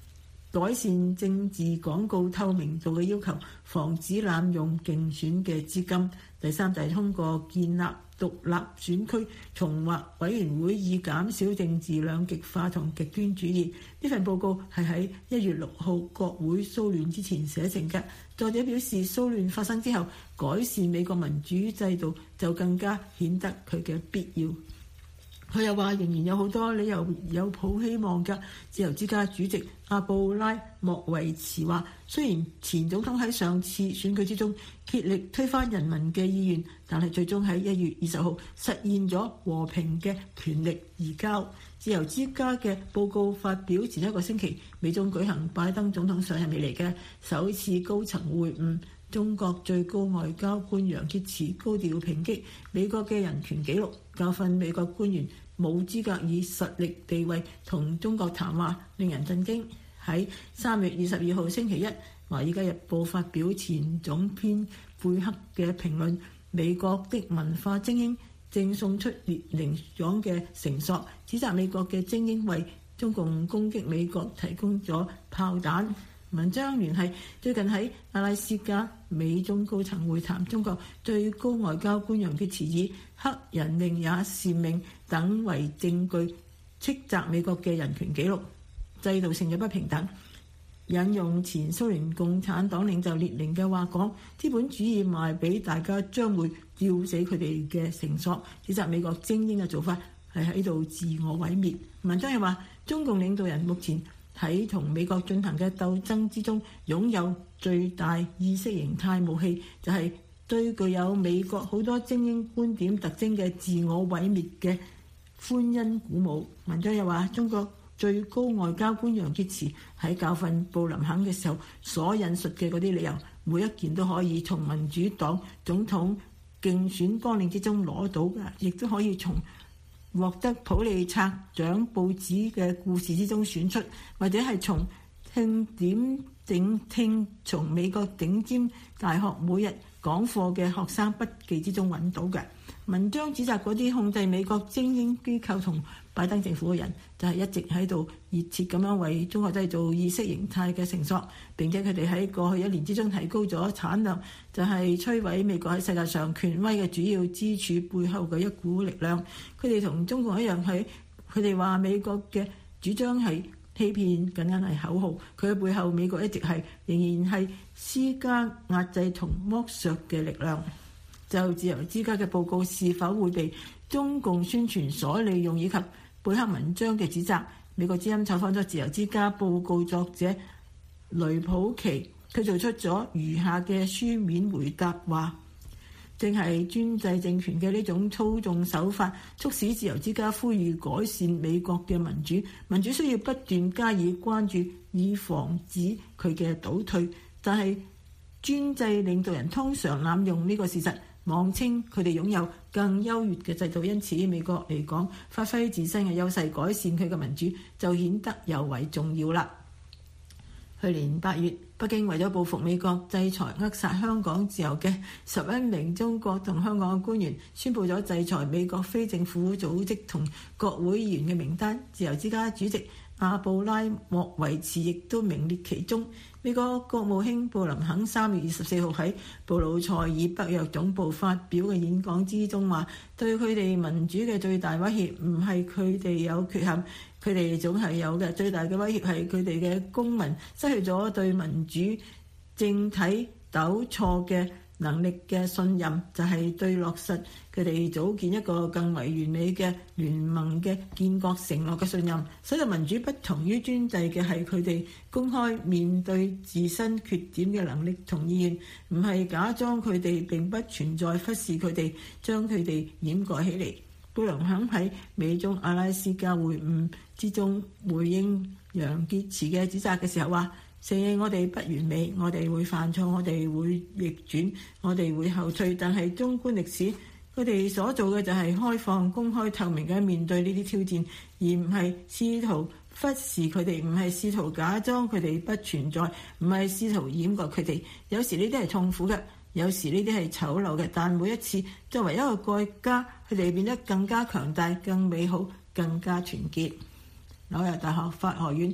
改善政治廣告透明度嘅要求，防止濫用競選嘅資金。第三就係通過建立獨立選區重劃委員會，以減少政治兩極化同極端主義。呢份報告係喺一月六號國會騷亂之前寫成嘅。作者表示，騷亂發生之後，改善美國民主制度就更加顯得佢嘅必要。佢又話，仍然有好多理由有抱希望嘅。自由之家主席阿布拉莫維茨話，雖然前總統喺上次選舉之中竭力推翻人民嘅意願，但係最終喺一月二十號實現咗和平嘅權力移交。自由之家嘅報告發表前一個星期，美中舉行拜登總統上任以嚟嘅首次高層會晤。中國最高外交官楊潔篪高調抨擊美國嘅人權紀錄，教訓美國官員冇資格以實力地位同中國談話，令人震驚。喺三月二十二號星期一，《華爾街日報》發表前總編貝克嘅評論，美國的文化精英正送出列寧獎嘅繩索，指責美國嘅精英為中共攻擊美國提供咗炮彈。文章聯繫最近喺阿拉斯加美中高層會談，中國最高外交官楊潔篪以黑人命也是命等為證據，斥責美國嘅人權紀錄、制度性嘅不平等。引用前蘇聯共產黨領袖列寧嘅話講，資本主義賣俾大家將會吊死佢哋嘅繩索，指責美國精英嘅做法係喺度自我毀滅。文章又話，中共領導人目前喺同美國進行嘅鬥爭之中，擁有最大意識形態武器，就係對具有美國好多精英觀點特徵嘅自我毀滅嘅歡欣鼓舞。文章又話，中國最高外交官楊潔篪喺教訓布林肯嘅時候所引述嘅嗰啲理由，每一件都可以從民主黨總統競選綱領之中攞到嘅，亦都可以從獲得普利策獎報紙嘅故事之中選出，或者係從聽點整聽從美國頂尖大學每日講課嘅學生筆記之中揾到嘅。文章指責嗰啲控制美國精英機構同拜登政府嘅人，就係一直喺度熱切咁樣為中國製造意識形態嘅繩索，並且佢哋喺過去一年之中提高咗產量，就係摧毀美國喺世界上權威嘅主要支柱背後嘅一股力量。佢哋同中國一樣，係佢哋話美國嘅主張係欺騙，僅僅係口號。佢嘅背後，美國一直係仍然係施加壓制同剝削嘅力量。就自由之家嘅報告是否會被中共宣傳所利用，以及貝克文章嘅指責，美國之音採訪咗自由之家報告作者雷普奇，佢做出咗餘下嘅書面回答，話正係專制政權嘅呢種操縱手法，促使自由之家呼籲改善美國嘅民主。民主需要不斷加以關注，以防止佢嘅倒退。但係專制領導人通常濫用呢個事實，妄稱佢哋擁有更優越嘅制度，因此美國嚟講，發揮自身嘅優勢，改善佢嘅民主就顯得尤為重要啦。去年八月，北京為咗報復美國制裁扼殺香港自由嘅十一名中國同香港嘅官員，宣布咗制裁美國非政府組織同國會議員嘅名單。自由之家主席阿布拉莫維茨亦都名列其中。美國國務卿布林肯三月二十四號喺布魯塞爾北約總部發表嘅演講之中話，對佢哋民主嘅最大威脅唔係佢哋有缺陷，佢哋總係有嘅。最大嘅威脅係佢哋嘅公民失去咗對民主政體糾錯嘅能力嘅信任，就係、是、對落實佢哋組建一個更為完美嘅聯盟嘅建國承諾嘅信任。所以民主不同於專制嘅係佢哋公開面對自身缺點嘅能力同意願，唔係假裝佢哋並不存在，忽視佢哋，將佢哋掩蓋起嚟。布林肯喺美中阿拉斯加會晤之中回應楊潔篪嘅指責嘅時候話，承認我哋不完美，我哋會犯錯，我哋會逆轉，我哋會後退，但係縱觀歷史，佢哋所做嘅就係開放、公開、透明嘅面對呢啲挑戰，而唔係試圖忽視佢哋，唔係試圖假裝佢哋不存在，唔係試圖掩蓋佢哋。有時呢啲係痛苦嘅，有時呢啲係醜陋嘅，但每一次作為一個國家，佢哋變得更加強大、更美好、更加團結。紐約大學法學院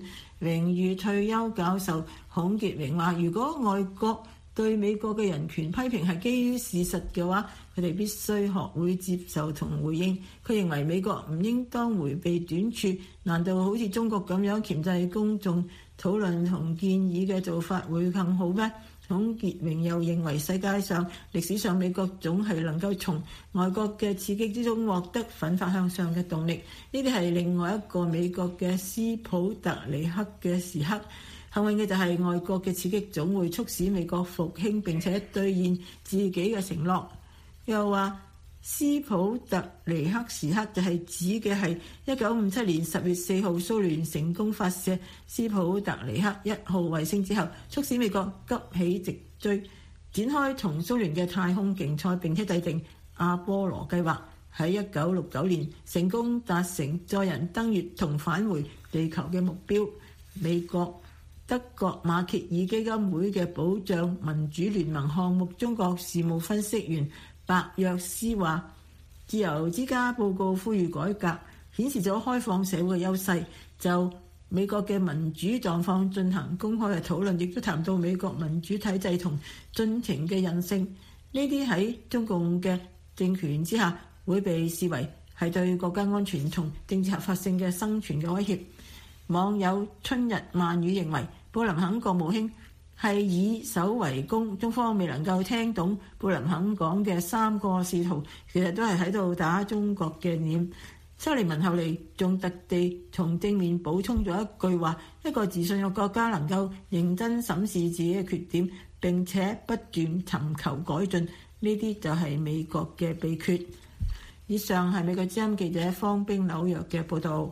榮譽退休教授孔傑榮話，如果外國對美國嘅人權批評係基於事實嘅話，佢哋必須學會接受同回應。佢認為美國唔應當迴避短處，難道好似中國咁樣鉗制公眾討論同建議嘅做法會更好咩？孔傑榮又認為世界上歷史上美國總係能夠從外國嘅刺激之中獲得奮發向上嘅動力，呢啲係另外一個美國嘅斯普特尼克嘅時刻。幸運嘅就係外國嘅刺激總會促使美國復興並且兌現自己嘅承諾。又話斯普特尼克時刻就係指嘅係一九五七年十月四號蘇聯成功發射斯普特尼克一號衛星之後，促使美國急起直追，展開同蘇聯嘅太空競賽，並且制定阿波羅計劃，喺一九六九年成功達成載人登月同返回地球嘅目標。美國德國馬歇爾基金會嘅保障民主聯盟項目中國事務分析員白約斯話，自由之家報告呼籲改革，顯示咗開放社會嘅優勢，就美國嘅民主狀況進行公開嘅討論，亦都談到美國民主體制同進程嘅韌性。呢啲喺中共嘅政權之下會被視為係對國家安全同政治合法性嘅生存嘅威脅。網友春日漫語認為，布林肯國務卿係以守為攻，中方未能夠聽懂布林肯講嘅三個試圖，其實都係喺度打中國嘅臉。沙利文後嚟仲特地從正面補充咗一句話：一個自信嘅國家能夠認真審視自己嘅缺點，並且不斷尋求改進，呢啲就係美國嘅秘訣。以上係美國之音記者方冰紐約嘅報導。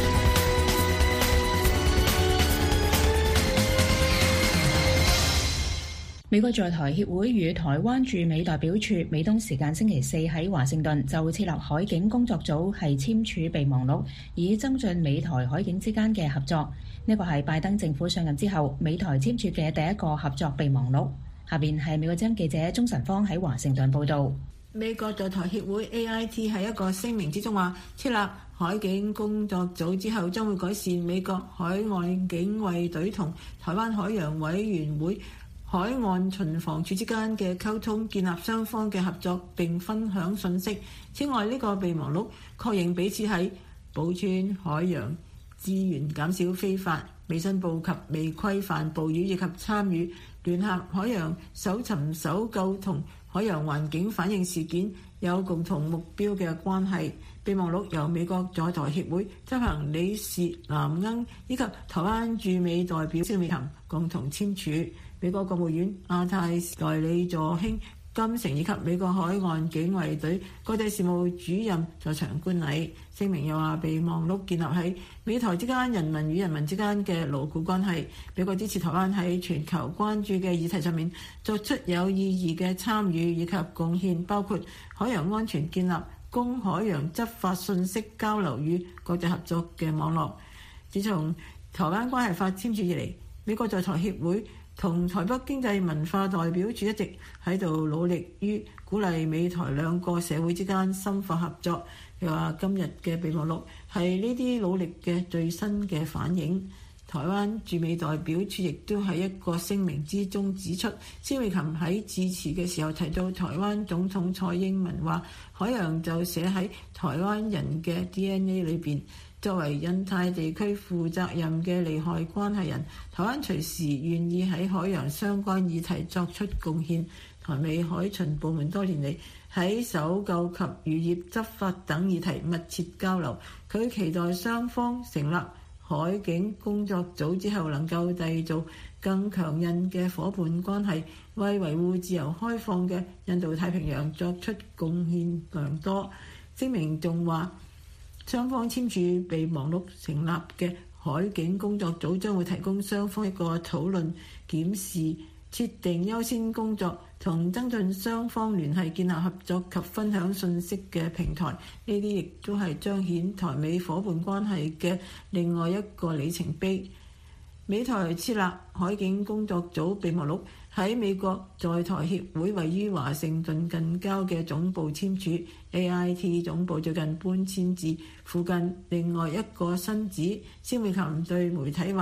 美國在台協會與台灣駐美代表處美東時間星期四喺華盛頓就設立海警工作組係簽署備忘錄，以增進美台海警之間嘅合作。呢個係拜登政府上任之後美台簽署嘅第一個合作備忘錄。下邊係美國之音記者鍾晨芳喺華盛頓報導。 美國在台協會 A I T 喺一個聲明之中話，設立海警工作組之後將會改善美國海岸警衛隊同台灣海洋委員會海岸巡防處之間嘅溝通，建立雙方嘅合作並分享信息。此外，呢個備忘錄確認彼此喺保存海洋資源、減少非法、未申報及未規範捕魚以及參與聯合海洋搜尋搜救同海洋環境反應事件有共同目標嘅關係。備忘錄由美國在台協會執行理事藍鶯以及台灣駐美代表蕭美琴共同簽署。美國國務院亞太代理助卿金城以及美國海岸警衛隊國際事務主任在場觀禮。聲明又話，備忘錄建立喺美台之間人民與人民之間嘅牢固關係。美國支持台灣喺全球關注嘅議題上面作出有意義嘅參與以及貢獻，包括海洋安全建立供海洋執法信息交流與國際合作嘅網絡。自從台灣關係法簽署以嚟，美國在台協會同台北經濟文化代表處一直喺度努力於鼓勵美台兩個社會之間深化合作。又話今日嘅備忘錄係呢啲努力嘅最新嘅反映。台灣駐美代表處亦都喺一個聲明之中指出，蕭美琴喺致辭嘅時候提到，台灣總統蔡英文話，海洋就寫喺台灣人嘅 D N A 裏邊。作為印太地區負責任嘅利害關係人，台灣隨時願意喺海洋相關議題作出貢獻。台美海巡部門多年嚟喺搜救及漁業執法等議題密切交流，佢期待雙方成立海警工作組之後能夠締造更強韌嘅夥伴關係，為維護自由開放嘅印度太平洋作出貢獻良多。聲明仲話，雙方簽署備忘錄成立嘅海警工作組將會提供雙方一個討論、檢視、設定優先工作同增進雙方聯繫、建立合作及分享信息嘅平台。呢啲亦都係彰顯台美夥伴關係嘅另外一個里程碑。美台設立海警工作組備忘錄喺美國在台協會位於華盛頓近郊嘅總部簽署。 A I T 總部最近搬遷至附近另外一個新址。蕭美琴對媒體話，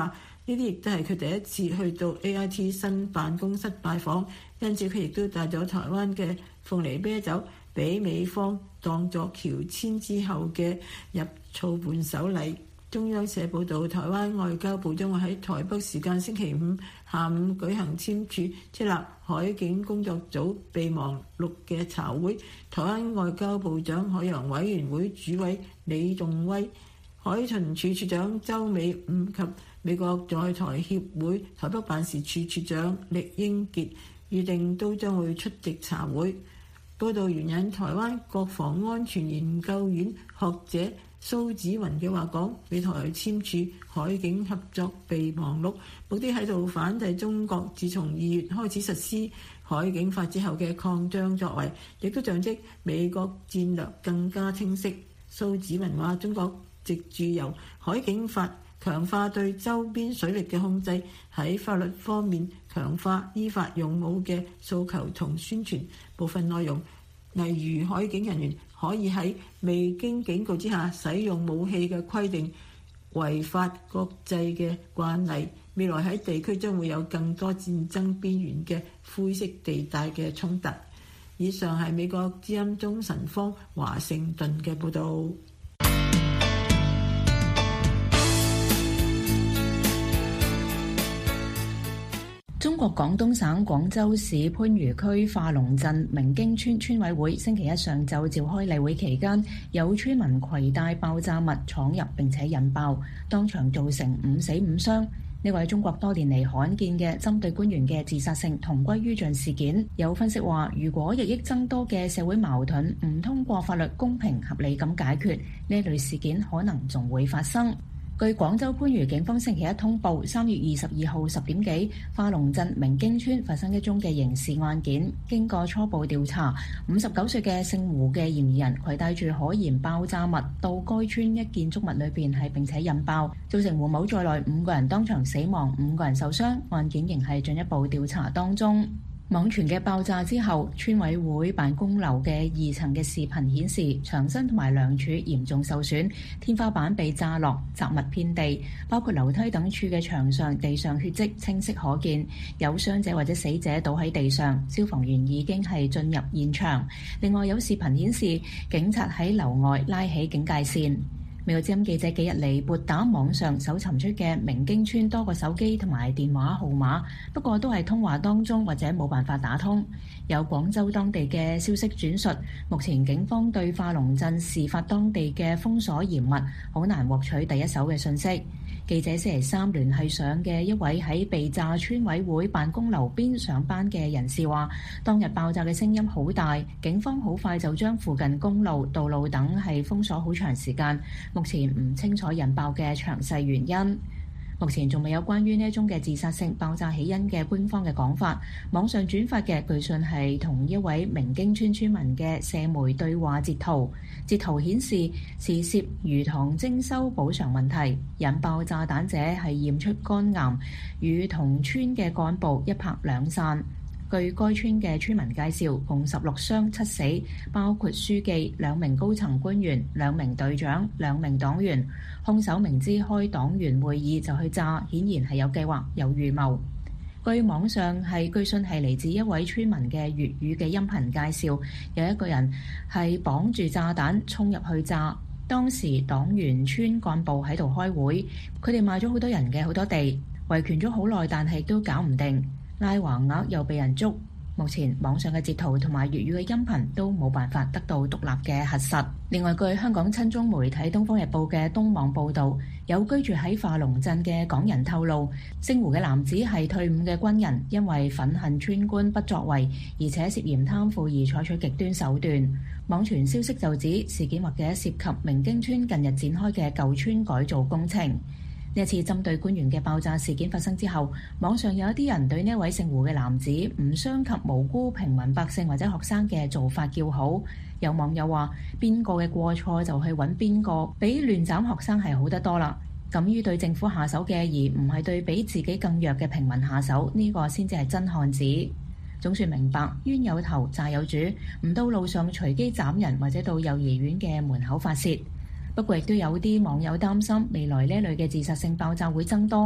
呢啲亦都係佢第一次去到 A I T 新辦公室拜訪，因此佢亦都帶咗台灣嘅鳳梨啤酒俾美方當作喬遷之後嘅入草伴手禮。中央社報導，台灣外交部將會喺台北時間星期五下午舉行簽署設立海警工作組備忘錄嘅茶會。台灣外交部長海洋委員會主委李棟威、海巡署署長周美五及美國在台協會台北辦事處處長酈英傑預定都將會出席茶會。報道援引台灣國防安全研究院學者蘇紫雲嘅話講，美台簽署海警合作備忘錄，目的喺度反對中國自從二月開始實施海警法之後嘅擴張作為，亦都象徵美國戰略更加清晰。蘇紫雲話：中國藉住由海警法強化對周邊水域嘅控制，喺法律方面強化依法用武嘅訴求同宣傳部分內容，例如海警人員可以喺未經警告之下使用武器嘅規定，違法國際嘅慣例。未來喺地區將會有更多戰爭邊緣嘅灰色地帶嘅衝突。以上係美國之音中神方華盛頓嘅報導。 中國廣東省廣州市番禺區化龍鎮明經村村委會星期一上晝召開例會期間，有村民攜帶爆炸物闖入並且引爆，當場造成五死五傷。呢個係中國多年嚟罕見嘅針對官員嘅自殺性同歸於盡事件。有分析話，如果日益增多嘅社會矛盾唔通過法律公平合理咁解決，呢類事件可能仲會發生。據廣州番禺警方星期一通報，三月二十二號十點幾，化龍鎮明經村發生一宗嘅刑事案件。經過初步調查，五十九歲嘅姓胡嘅嫌疑人攜帶住可燃爆炸物到該村一建築物裏邊係並且引爆，造成胡某在內五個人當場死亡，五個人受傷。案件仍係進一步調查當中。網傳嘅爆炸之後，村委會辦公樓嘅二層嘅視頻顯示，牆身同埋梁柱嚴重受損，天花板被炸落，雜物遍地，包括樓梯等處嘅牆上、地上血跡清晰可見，有傷者或者死者倒喺地上，消防員已經係進入現場。另外有視頻顯示，警察喺樓外拉起警戒線。美國之音記者幾日嚟撥打網上搜尋出嘅明經村多個手機同埋電話號碼，不過都係通話當中或者冇辦法打通。有廣州當地嘅消息轉述，目前警方對化龍鎮事發當地嘅封鎖嚴密，好難獲取第一手嘅信息。記者星期三聯繫上嘅一位喺被炸村委會辦公樓邊上班嘅人士話，當日爆炸嘅聲音好大，警方好快就將附近公路、道路等係封鎖好長時間，目前唔清楚引爆嘅詳細原因。目前仲未有關於呢一宗嘅自殺性爆炸起因嘅官方嘅講法。網上轉發嘅據信係同一位明經村村民嘅社媒對話截圖，截圖顯示事涉魚塘徵收補償問題，引爆炸彈者係驗出肝癌，與同村嘅幹部一拍兩散。據該村嘅村民介紹，共十六傷七死，包括書記、兩名高層官員、兩名隊長、兩名黨員。兇手明知開黨員會議就去炸，顯然係有計劃、有預謀。據網上係據信係嚟自一位村民嘅粵語嘅音頻介紹，有一個人係綁住炸彈衝入去炸。當時黨員村幹部喺度開會，佢哋賣咗好多人嘅好多地，維權咗好耐，但係都搞唔定。拉橫額又被人捉，目前網上嘅截圖同埋粵語嘅音頻都冇辦法得到獨立嘅核實。另外，據香港親中媒體《東方日報》嘅東網報導，有居住喺化龍鎮嘅港人透露，姓胡嘅男子係退伍嘅軍人，因為憤恨村官不作為，而且涉嫌貪腐而採取極端手段。網傳消息就指事件或者涉及明經村近日展開嘅舊村改造工程。呢一次針對官員嘅爆炸事件發生之後，網上有一啲人對呢位姓胡嘅男子唔傷及無辜平民百姓或者學生嘅做法叫好。有網友話：邊個嘅過錯就去揾邊個，比亂斬學生係好得多啦。敢於對政府下手嘅，而唔係對比自己更弱嘅平民下手，呢、這個先至係真漢子。總算明白，冤有頭債有主，唔到路上隨機斬人，或者到幼兒園嘅門口發泄。不過亦都有啲網友擔心未來呢類嘅自殺性爆炸會增多，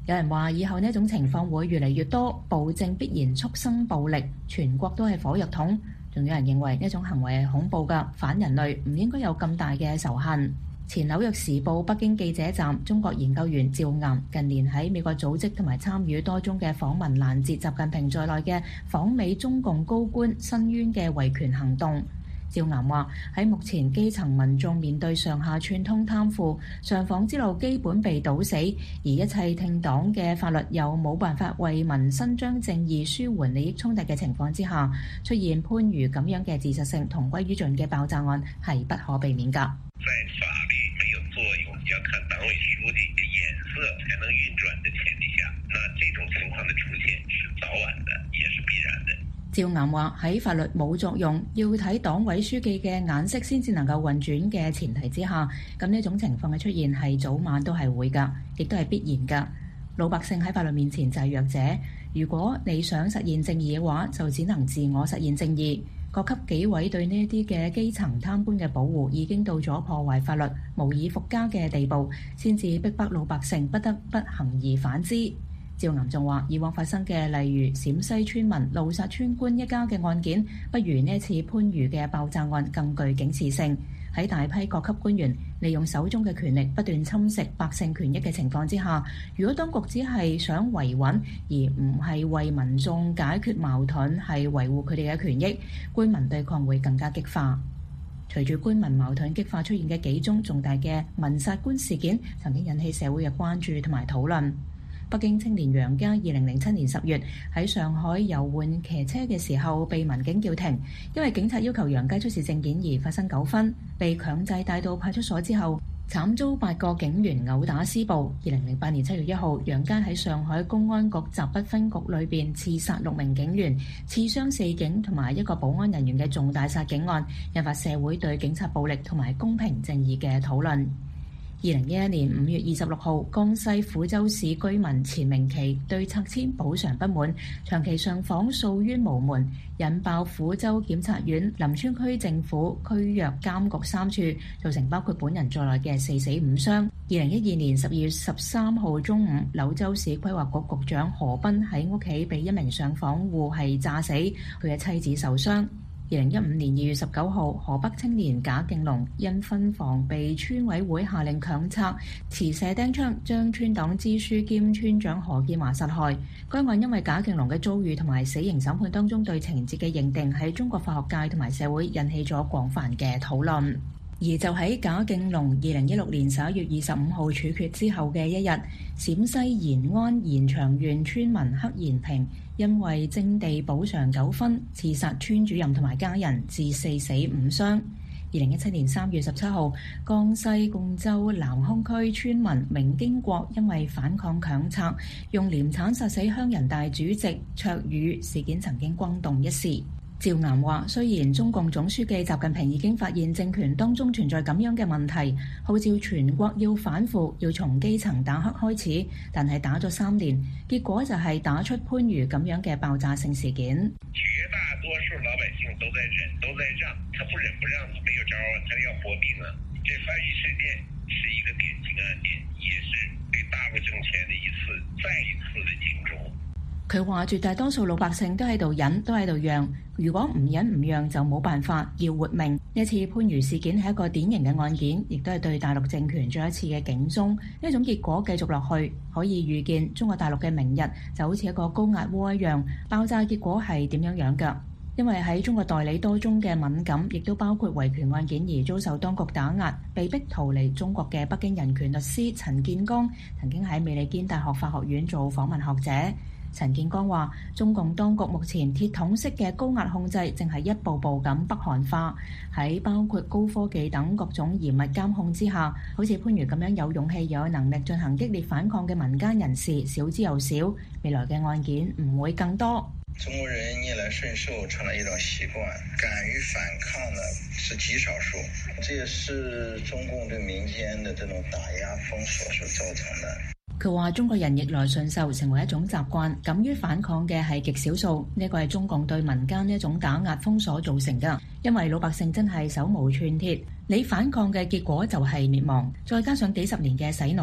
有人話以後呢一種情況會越嚟越多，暴政必然促生暴力，全國都係火藥桶。仲有人認為呢一種行為係恐怖㗎，反人類，唔應該有咁大嘅仇恨。前紐約時報北京記者站中國研究員趙岩近年喺美國組織同埋參與多宗嘅訪問攔截習近平在內嘅訪美中共高官申冤嘅維權行動。趙岩話：喺目前基層民眾面對上下串通貪腐、上訪之路基本被堵死，而一切聽黨嘅法律又冇辦法為民伸張正義、舒緩利益衝突嘅情況之下，出現番禺咁樣嘅自殺性同歸於盡嘅爆炸案係不可避免㗎。 在法律沒有作用，要看黨委書記的眼色才能運轉的前提下，那這種情況的出現是早晚的，也是必然的。 趙岩話：喺法律冇作用，要睇黨委書記嘅眼色先至能夠運轉嘅前提之下，咁呢種情況嘅出現係早晚都係會㗎，亦都係必然㗎。老百姓喺法律面前就係弱者，如果你想實現正義嘅話，就只能自我實現正義。各級紀委對呢一啲嘅基層貪官嘅保護已經到咗破壞法律、無以復加嘅地步，先至逼迫老百姓不得不行而反之。趙岩仲話：以往發生嘅例如陝西村民怒殺村官一家嘅案件，不如呢一次番禺嘅爆炸案更具警示性。喺大批各級官員利用手中嘅權力不斷侵蝕百姓權益嘅情況之下，如果當局只係想維穩，而唔係為民眾解決矛盾，係維護佢哋嘅權益，官民對抗會更加激化。隨住官民矛盾激化出現嘅幾宗重大嘅民殺官事件，曾經引起社會嘅關注同埋討論。北京青年楊家二零零七年十月喺上海遊玩騎車嘅時候被民警叫停，因為警察要求楊家出示證件而發生糾紛，被強制帶到派出所之後，慘遭八個警員毆打施暴。二零零八年七月一號，楊家喺上海公安局閘北分局裏邊刺殺六名警員，刺傷四警同埋一個保安人員嘅重大殺警案，引發社會對警察暴力同埋公平正義嘅討論。二零一一年五月二十六號，江西撫州市居民錢明琪對拆遷補償不滿，長期上訪訴冤無門，引爆撫州檢察院、臨川區政府區域監局三處，造成包括本人在內嘅四死五傷。二零一二年十二月十三號中午，柳州市規劃局局長何斌喺屋企被一名上訪戶係炸死，佢嘅妻子受傷。二零一五年二月十九號，河北青年賈敬龍因分房被村委會下令強拆，持射釘槍將村黨支書兼村長何建華殺害。該案因為賈敬龍嘅遭遇同埋死刑審判當中對情節嘅認定，喺中國法學界同埋社會引起咗廣泛嘅討論。而就喺賈敬龍二零一六年十一月二十五號處決之後嘅一日，陝西延安延長縣村民黑延平因為徵地補償糾紛，刺殺村主任同埋家人，致四死五傷。二零一七年三月十七號，江西贛州南空區村民明經國因為反抗強拆，用鐮鏟殺死鄉人大主席卓宇，事件曾經轟動一時。趙岩話：雖然中共總書記習近平已經發現政權當中存在咁樣嘅問題，號召全國要反腐，要從基層打黑開始，但係打咗三年，結果就係打出番禺咁樣嘅爆炸性事件。 絕大多數老百姓都在忍，都在讓，他不忍不讓，他沒有招啊，他要活命啊！這番禺事件是一個典型案件，也是對大陸政權的一次再一次的警鐘。 佢話：絕大多數老百姓都喺度忍，都喺度讓。如果唔忍唔讓，就冇辦法，要活命。呢一次番禺事件係一個典型嘅案件，亦都係對大陸政權再一次嘅警鐘。呢種結果繼續落去，可以預見中國大陸嘅明日就好似一個高壓鍋一樣，爆炸結果係點樣樣㗎？因為喺中國代理多宗嘅敏感，亦都包括維權案件而遭受當局打壓，被逼逃離中國嘅北京人權律師陳建剛，曾經喺美利堅大學法學院做訪問學者。陳建剛話：中共當局目前鐵桶式嘅高壓控制，正係一步步咁北韓化。喺包括高科技等各種嚴密監控之下，好似番禺咁樣有勇氣又有能力進行激烈反抗嘅民間人士少之又少。未來嘅案件唔會更多。 中國人逆來順受成了一種習慣，敢於反抗的是極少數，這也是中共對民間的這種打壓封鎖所造成的。 佢話：中國人逆來順受成為一種習慣，敢於反抗嘅係極少數。呢個係中共對民間呢一種打壓封鎖造成㗎。因為老百姓真係手無寸鐵，你反抗嘅結果就係滅亡。再加上幾十年嘅洗腦，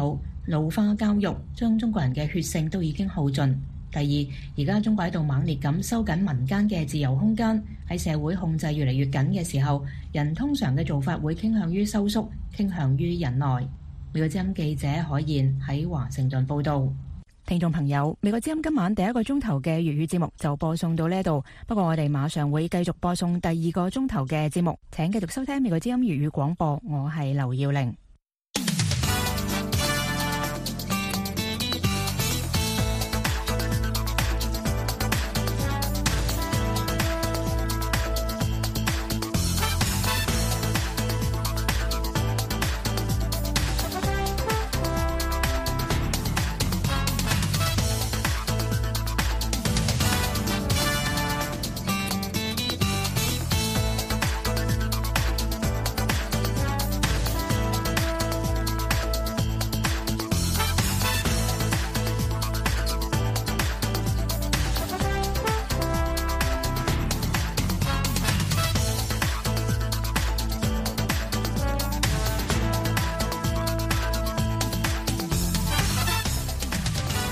老化教育將中國人嘅血性都已經耗盡。第二，而家中國喺度猛烈咁收緊民間嘅自由空間，喺社會控制越嚟越緊嘅時候，人通常嘅做法會傾向於收縮，傾向於忍耐。美國之音記者海燕喺華盛頓報道。聽眾朋友，美國之音今晚第一個鐘頭嘅粵語節目就播送到呢度，不過我哋馬上會繼續播送第二個鐘頭嘅節目，請繼續收聽美國之音粵語廣播，我係劉耀玲。